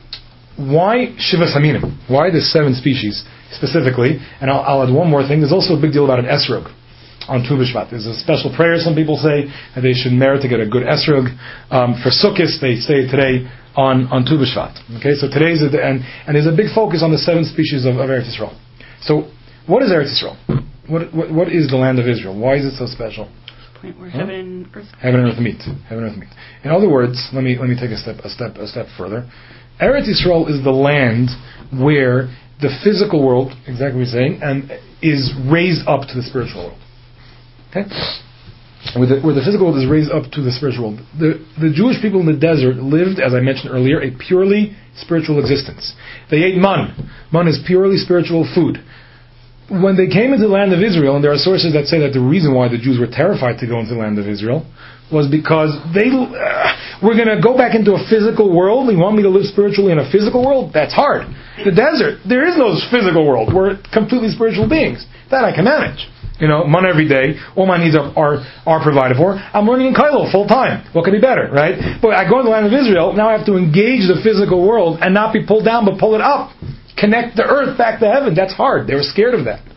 why Shivas Haminim? Why the seven species specifically? And I'll, I'll add one more thing. There's also a big deal about an esrog on Tu B'Shvat. There's a special prayer. Some people say that they should merit to get a good esrog. Um, for Sukkot, they say today on, on Tu B'Shvat. Okay, so today's, a, and, and there's a big focus on the seven species of, of Eretz Yisrael. So, what is Eretz Yisrael? What, what, what is the land of Israel? Why is it so special? Point where huh? heaven and earth heaven and earth meet. Heaven and earth meet. In other words, let me let me take a step a step a step further. Eretz Yisrael is the land where the physical world, exactly what you're saying, and is raised up to the spiritual world. Okay? Where the, where the physical world is raised up to the spiritual world. The, the Jewish people in the desert lived, as I mentioned earlier, a purely spiritual existence. They ate man. Man is purely spiritual food. When they came into the land of Israel, and there are sources that say that the reason why the Jews were terrified to go into the land of Israel was because they uh, we're going to go back into a physical world. You want me to live spiritually in a physical world? That's hard. The desert, there is no physical world. We're completely spiritual beings. That I can manage. You know, man every day, all my needs are, are, are provided for. I'm learning in Kailo full time. What could be better, right? But I go into the land of Israel, now I have to engage the physical world and not be pulled down, but pull it up. Connect the earth back to heaven. That's hard. They were scared of that.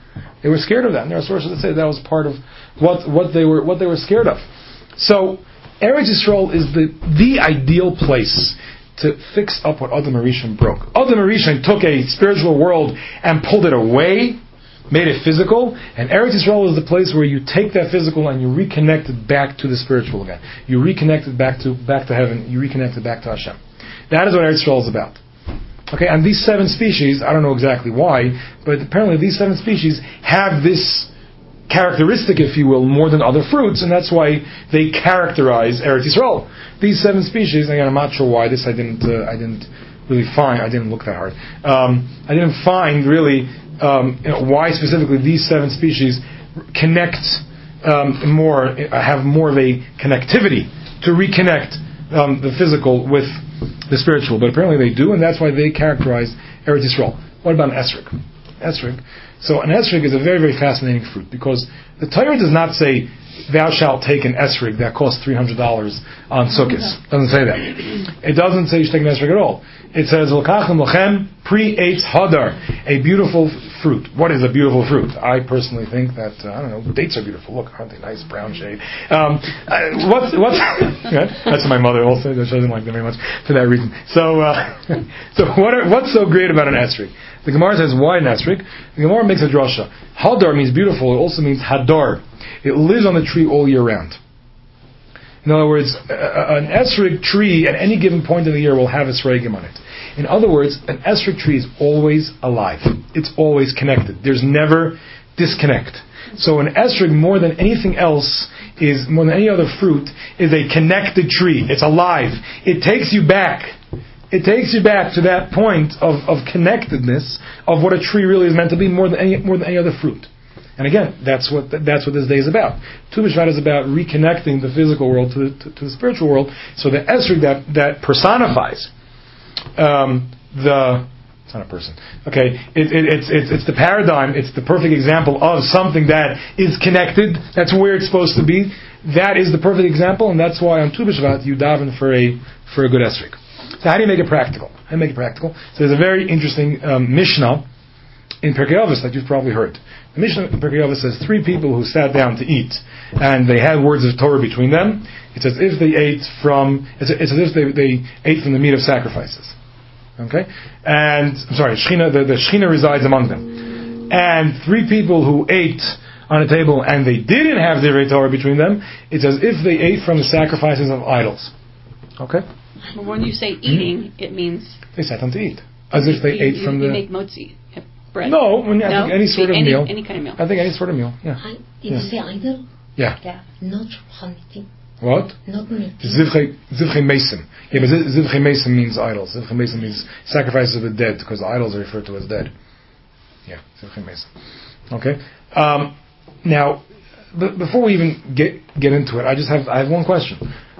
They were scared of that, and there are sources that say that was part of what what they were what they were scared of. So Eretz Yisrael is the the ideal place to fix up what Adam HaRishon broke. Adam HaRishon took a spiritual world and pulled it away, made it physical, and Eretz Yisrael is the place where you take that physical and you reconnect it back to the spiritual again. You reconnect it back to back to heaven. You reconnect it back to Hashem. That is what Eretz Yisrael is about. Okay, and these seven species, I don't know exactly why, but apparently these seven species have this characteristic, if you will, more than other fruits, and that's why they characterize Eretz Yisrael. These seven species, again, I'm not sure why. This I didn't, uh, I didn't really find. I didn't look that hard. Um, I didn't find really um, you know, why specifically these seven species connect um, more, have more of a connectivity to reconnect um, the physical with the spiritual. But apparently they do, and that's why they characterize Eretz Yisrael. What about an esrog? Esrog. So an esrog is a very, very fascinating fruit, because the Torah does not say, thou shalt take an esrog that costs three hundred dollars on Sukkot. It doesn't say that. It doesn't say you should take an esrog at all. It says, L'kachem lachem pri eitz hadar, a beautiful fruit. What is a beautiful fruit? I personally think that, uh, I don't know, dates are beautiful. Look, aren't they nice, brown shade? Um, uh, what's, what's, yeah, that's what my mother also, she doesn't like them very much for that reason. So, uh, so what are, what's so great about an esrog? The Gemara says, why an esrog? The Gemara makes a drasha. Hadar means beautiful. It also means hadar. It lives on the tree all year round. In other words, uh, an esrog tree at any given point in the year will have its regim on it. In other words, an esrog tree is always alive. It's always connected. There's never disconnect. So an esrog, more than anything else, is more than any other fruit, is a connected tree. It's alive. It takes you back. It takes you back to that point of, of connectedness of what a tree really is meant to be, more than any more than any other fruit. And again, that's what that's what this day is about. Tu B'Shvat is about reconnecting the physical world to the, to, to the spiritual world. So the esrog that that personifies um, the it's not a person. Okay, it, it, it's it's it's the paradigm. It's the perfect example of something that is connected. That's where it's supposed to be. That is the perfect example, and that's why on Tu B'Shvat you daven for a for a good esrog. So how do you make it practical? How do you make it practical? So there's a very interesting um, Mishnah in Pirkei Avos that you've probably heard. The Mishnah in Pirkei Avos says three people who sat down to eat, and they had words of Torah between them. It's as if they ate from. It's, it's as if they, they ate from the meat of sacrifices. Okay, and I'm sorry, Shechina, the, the Shechina resides among them. And three people who ate on a table and they didn't have the Torah between them. It's as if they ate from the sacrifices of idols. Okay. But when you say eating, it means they sat down to eat, as if they you, ate you, from you the. make motzi, bread. No, when, I no? think any sort of any, meal. Any kind of meal. I think any sort of meal. Yeah. I, did yeah. you say idol? Yeah. Yeah. Not Shulchan. What? Not Nitim. Zivchei Zivchei Mason. Yeah, but Zivchei Mason means idols. Zivchei Mason means sacrifices of the dead, because idols are referred to as dead. Yeah, Zivchei Mason. Okay. Um, now, b- before we even get get into it, I just have I have one question.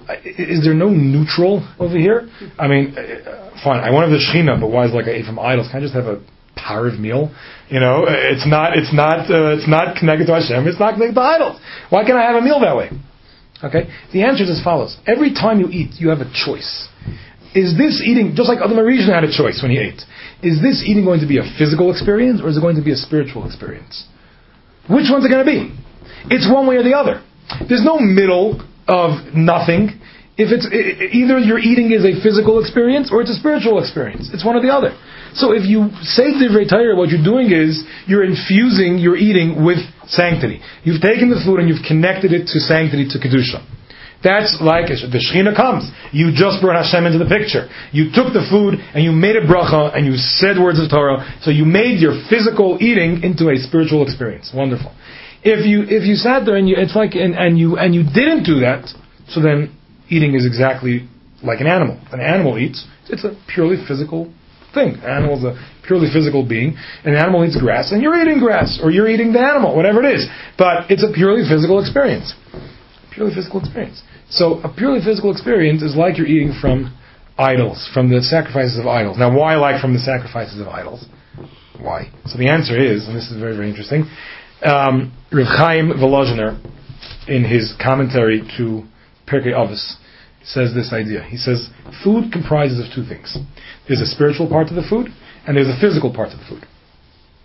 Is there no neutral over here? I mean, uh, fine, I want to have the Shechina, but why is like I ate from idols? Can I just have a parv meal? You know, it's not, it's not, uh, it's not connected to Hashem. It's not connected to idols. Why can't I have a meal that way? Okay, the answer is as follows: every time you eat, you have a choice. Is this eating, just like Adam HaRishon had a choice when he ate? Is this eating going to be a physical experience, or is it going to be a spiritual experience? Which one's it going to be? It's one way or the other. There's no middle of nothing. If it's it, either your eating is a physical experience or it's a spiritual experience. It's one or the other. So if you say Divrei Torah, what you're doing is you're infusing your eating with sanctity. You've taken the food and you've connected it to sanctity, to Kedusha. That's like the Shechina comes. You just brought Hashem into the picture. You took the food and you made a bracha and you said words of Torah. So you made your physical eating into a spiritual experience. Wonderful. If you if you sat there and you it's like and, and you and you didn't do that, so then eating is exactly like an animal. An animal eats. It's a purely physical thing. An animal is a purely physical being. An animal eats grass, and you're eating grass, or you're eating the animal, whatever it is. But it's a purely physical experience. Purely physical experience. So a purely physical experience is like you're eating from idols, from the sacrifices of idols. Now, why like from the sacrifices of idols? Why? So the answer is, and this is very, very interesting, um, Rav Chaim Volozhiner, in his commentary to Pirkei Avos, says this idea. He says, food comprises of two things. There's a spiritual part of the food, and there's a physical part of the food.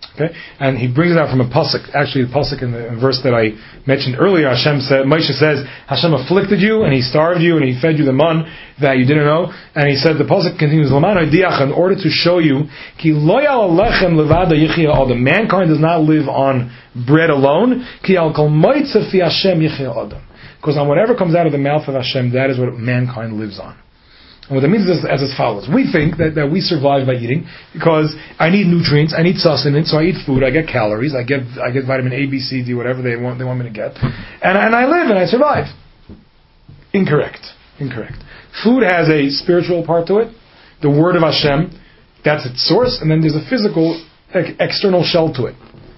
Okay, and he brings it out from a pasuk. Actually, the pasuk in the in verse that I mentioned earlier, Hashem said, Moshe says, Hashem afflicted you and he starved you and he fed you the man that you didn't know. And he said, the pasuk continues, in order to show you, ki lo yal alechem levada yichya adam. Mankind does not live on bread alone. Ki al kol moitze fi Hashem yichya adam. Because on whatever comes out of the mouth of Hashem, that is what mankind lives on. And what that means is as, as follows. We think that, that we survive by eating because I need nutrients, I need sustenance, so I eat food, I get calories, I get I get vitamin A, B, C, D, whatever they want they want me to get. And, and I live and I survive. Incorrect. Incorrect. Food has a spiritual part to it. The word of Hashem, that's its source, and then there's a physical like, external shell to it.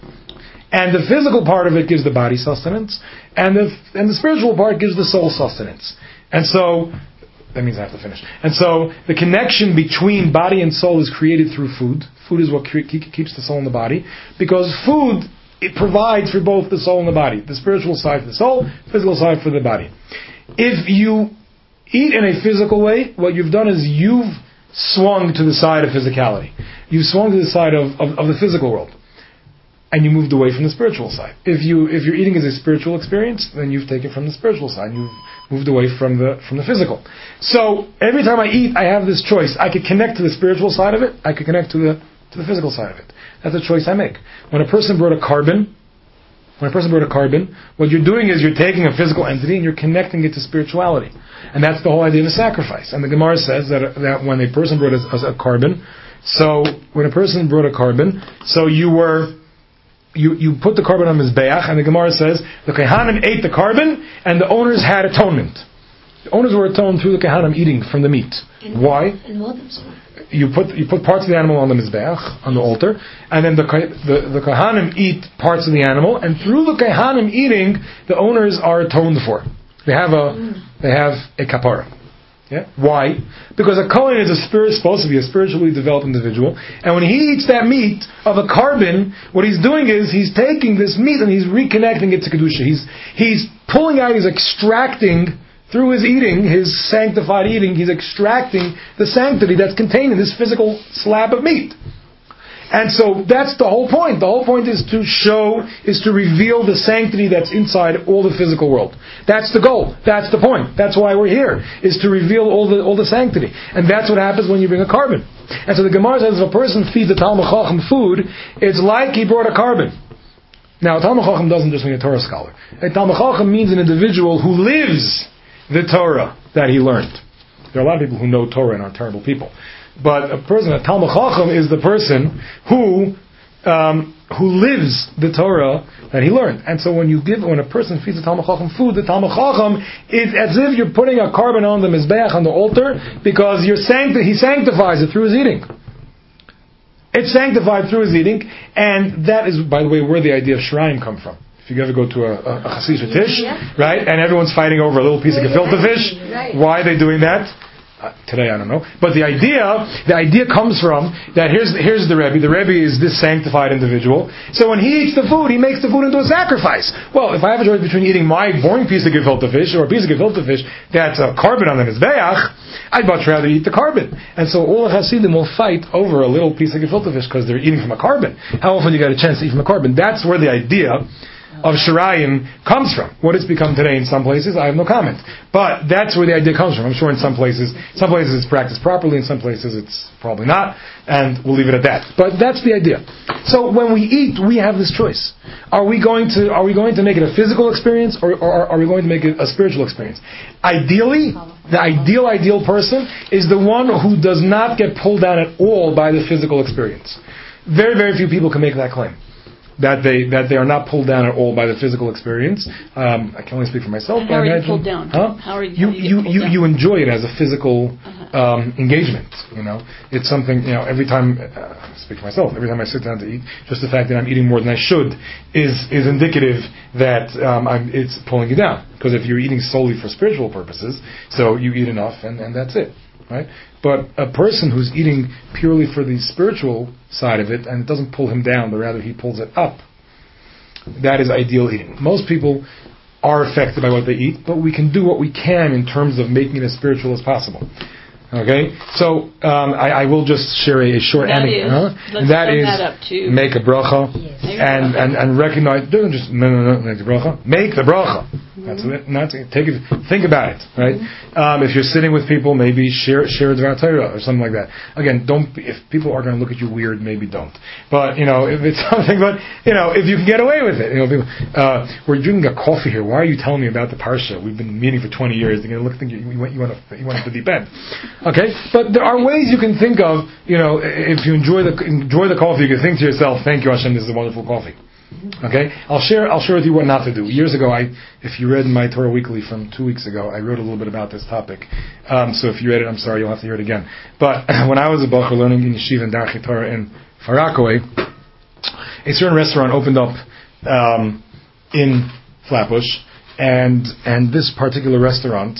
And the physical part of it gives the body sustenance, and the and the spiritual part gives the soul sustenance. And so that means I have to finish. And so the connection between body and soul is created through food. Food is what cre- keeps the soul in the body, because food, it provides for both the soul and the body. The spiritual side for the soul, physical side for the body. If you eat in a physical way, what you've done is you've swung to the side of physicality. You've swung to the side of, of, of the physical world. And you moved away from the spiritual side. If you if your eating is a spiritual experience, then you've taken from the spiritual side. You've moved away from the from the physical. So every time I eat, I have this choice. I could connect to the spiritual side of it. I could connect to the to the physical side of it. That's a choice I make. When a person brought a carbon, when a person brought a carbon, what you're doing is you're taking a physical entity and you're connecting it to spirituality, and that's the whole idea of a sacrifice. And the Gemara says that that when a person brought a, a carbon, so when a person brought a carbon, so you were You, you put the carbon on Mizbeach, and the Gemara says the Kehanim ate the carbon, and the owners had atonement. The owners were atoned through the Kehanim eating from the meat. And Why? And what? You put you put parts of the animal on the Mizbeach, on the altar, and then the the, the Kehanim eat parts of the animal, and through the Kehanim eating, the owners are atoned for. They have a they have a kapara. Yeah? Why? Because a Kohen is a spirit, supposed to be a spiritually developed individual, and when he eats that meat of a carbon, what he's doing is he's taking this meat and he's reconnecting it to Kedusha. He's he's pulling out, he's extracting through his eating, his sanctified eating, he's extracting the sanctity that's contained in this physical slab of meat. And so that's the whole point. The whole point is to show, is to reveal the sanctity that's inside all the physical world. That's the goal. That's the point. That's why we're here, is to reveal all the all the sanctity. And that's what happens when you bring a carbon. And so the Gemara says if a person feeds a Talmud Chacham food, it's like he brought a carbon. Now, a Talmud Chacham doesn't just mean a Torah scholar. A Talmud Chacham means an individual who lives the Torah that he learned. There are a lot of people who know Torah and are terrible people. But a person, a Talmud Chacham, is the person who um, who lives the Torah that he learned. And so when you give, when a person feeds a Talmud Chacham food, the Talmud Chacham is as if you're putting a carbon on the Mizbeach, on the altar, because you're sancti- he sanctifies it through his eating. It's sanctified through his eating, and that is, by the way, where the idea of Shirayim come from. If you ever go to a, a, a Hasidic Tish, Yeah. right, and everyone's fighting over a little piece of gefilte fish, Right. why are they doing that? Uh, today I don't know, but the idea, the idea comes from that. Here's here's the Rebbe. The Rebbe is this sanctified individual. So when he eats the food, he makes the food into a sacrifice. Well, if I have a choice between eating my boring piece of gefilte fish or a piece of gefilte fish that's a carbon on the mizbeach, I'd much rather eat the carbon. And so all the Hasidim will fight over a little piece of gefilte fish because they're eating from a carbon. How often do you get a chance to eat from a carbon? That's where the idea of Shirayim comes from. What it's become today in some places, I have no comment. But that's where the idea comes from. I'm sure in some places, some places it's practiced properly, in some places it's probably not, and we'll leave it at that. But that's the idea. So when we eat, we have this choice. Are we going to, are we going to make it a physical experience, or, or are we going to make it a spiritual experience? Ideally, the ideal, ideal person is the one who does not get pulled down at all by the physical experience. Very, very few people can make that claim. That they that they are not pulled down at all by the physical experience. Um, I can only speak for myself. How but are I you imagine, pulled down? Huh? How are you? You how do you get pulled you, down? you enjoy it as a physical Uh-huh. um, engagement. You know, it's something. You know, every time uh, I speak for myself. Every time I sit down to eat, just the fact that I'm eating more than I should is is indicative that um, I'm, it's pulling you down. Because if you're eating solely for spiritual purposes, so you eat enough and, and that's it, right? But a person who's eating purely for the spiritual side of it, and it doesn't pull him down, but rather he pulls it up. That is ideal eating. Most people are affected by what they eat, but we can do what we can in terms of making it as spiritual as possible. Okay, so um, I, I will just share a, a short That anecdote. is- Huh? let's That sum is that up to- make a bracha Yes. and, and and recognize. Don't just no no no make the bracha. Make the bracha. That's it. Not to, take it. Think about it. Right. Um, if you're sitting with people, maybe share share Dvar Torah or something like that. Again, don't. Be, if people are going to look at you weird, maybe don't. But you know, if it's something. But you know, if you can get away with it, you know, people. Uh, we're drinking a coffee here. Why are you telling me about the parsha? We've been meeting for twenty years. They're going to look. Think you, you want you want to you want to deep end. Okay, but there are ways you can think of. You know, if you enjoy the enjoy the coffee, you can think to yourself, "Thank you, Hashem. This is a wonderful coffee." Okay, I'll share. I'll share with you what not to do. Years ago, I, if you read my Torah Weekly from two weeks ago, I wrote a little bit about this topic. Um, so if you read it, I'm sorry, you'll have to hear it again. But when I was a bacher learning in yeshiva and Darchei Torah in Far Rockaway, a certain restaurant opened up um, in Flatbush, and and this particular restaurant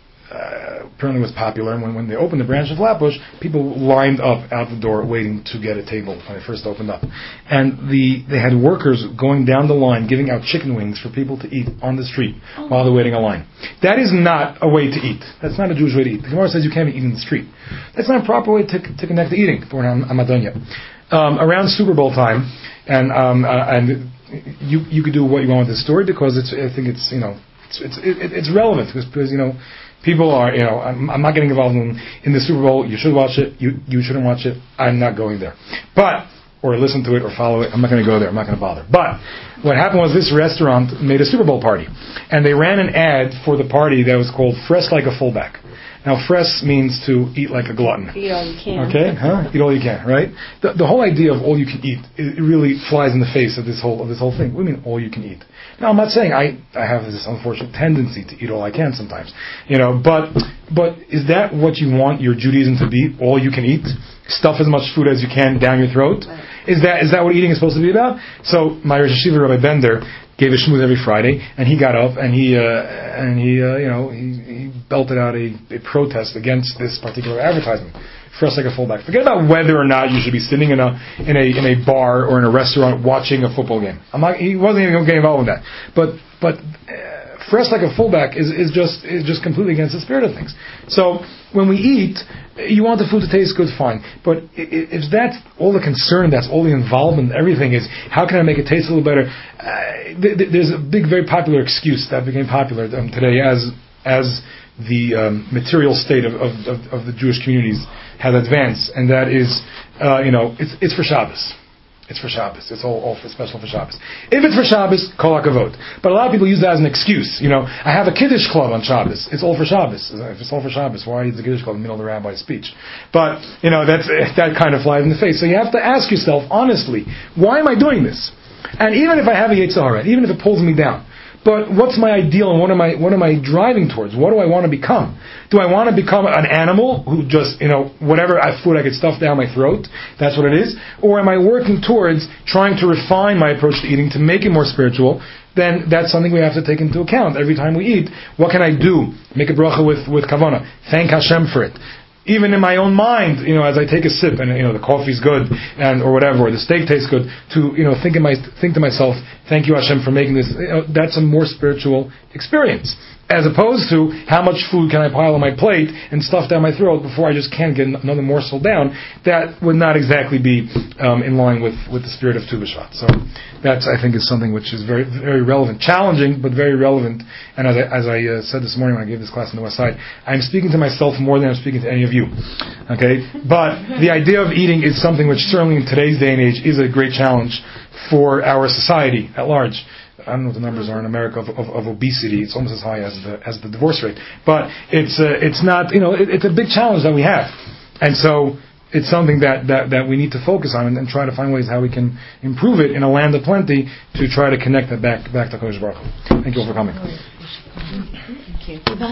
uh, apparently was popular. And when, when they opened the branch in Flatbush, people lined up out the door waiting to get a table when it first opened up. And the they had workers going down the line giving out chicken wings for people to eat on the street while they're waiting in line. That is not a way to eat. That's not a Jewish way to eat. The Gemara says you can't eat in the street. That's not a proper way to, to connect to eating. But I'm, I'm not done yet. Um, around Super Bowl time, and um, uh, and you you could do what you want with this story because it's I think it's you know it's it's it, it's relevant because, because you know. People are, you know, I'm, I'm not getting involved in, in the Super Bowl. You should watch it. You you shouldn't watch it. I'm not going there. But, or listen to it or follow it. I'm not going to go there. I'm not going to bother. But, what happened was this restaurant made a Super Bowl party. And they ran an ad for the party that was called Fresh Like a Fullback. Now, fresh means to eat like a glutton. Eat all you can. Okay, huh? Eat all you can, right? The, the whole idea of all you can eat, it, it really flies in the face of this whole of this whole thing. What do you mean all you can eat? Now, I'm not saying I, I have this unfortunate tendency to eat all I can sometimes, you know. But but is that what you want your Judaism to be? All you can eat, stuff as much food as you can down your throat. Right. Is that is that what eating is supposed to be about? So my Rosh Hashiva Rabbi Bender gave a shmooze every Friday, and he got up and he uh, and he uh, you know he, he belted out a, a protest against this particular advertisement. Fresh like a fullback. Forget about whether or not you should be sitting in a in a in a bar or in a restaurant watching a football game. I'm not. He wasn't even going to get involved with that. But but uh, fresh like a fullback is, is just is just completely against the spirit of things. So when we eat, you want the food to taste good, fine. But if that's all the concern, that's all the involvement, everything is, how can I make it taste a little better? Uh, th- th- there's a big, very popular excuse that became popular um, today as as the um, material state of, of, of, of the Jewish communities has advanced, and that is, uh, you know, it's it's for Shabbos. It's for Shabbos. It's all, all for special for Shabbos. If it's for Shabbos, kol hakavod. But a lot of people use that as an excuse. You know, I have a Kiddush club on Shabbos. It's all for Shabbos. If it's all for Shabbos, why is the Kiddush club in the middle of the rabbi's speech? But, you know, that's that kind of flies in the face. So you have to ask yourself, honestly, why am I doing this? And even if I have a Yetzer Hara, even if it pulls me down, but what's my ideal and what am I what am I driving towards? What do I want to become? Do I want to become an animal who just, you know, whatever food I could stuff down my throat, that's what it is? Or am I working towards trying to refine my approach to eating to make it more spiritual? Then that's something we have to take into account every time we eat. What can I do? Make a bracha with, with kavanah. Thank Hashem for it. Even in my own mind, you know, as I take a sip and, you know, the coffee's good and or whatever, or the steak tastes good, to, you know, think in my think to myself, thank you Hashem for making this. You know, that's a more spiritual experience, as opposed to how much food can I pile on my plate and stuff down my throat before I just can't get another morsel down. That would not exactly be um, in line with, with the spirit of Tu B'Shvat. So that's, I think, is something which is very very relevant, challenging but very relevant. And as I, as I uh, said this morning when I gave this class on the West Side, I'm speaking to myself more than I'm speaking to any of you. Okay, but the idea of eating is something which certainly in today's day and age is a great challenge for our society at large. I don't know what the numbers are in America of, of, of obesity. It's almost as high as the as the divorce rate. But it's uh, it's not, you know, it, it's a big challenge that we have, and so it's something that, that, that we need to focus on and, and try to find ways how we can improve it in a land of plenty to try to connect that back back to Kodesh Baruch Hu. Thank you all for coming. Thank you.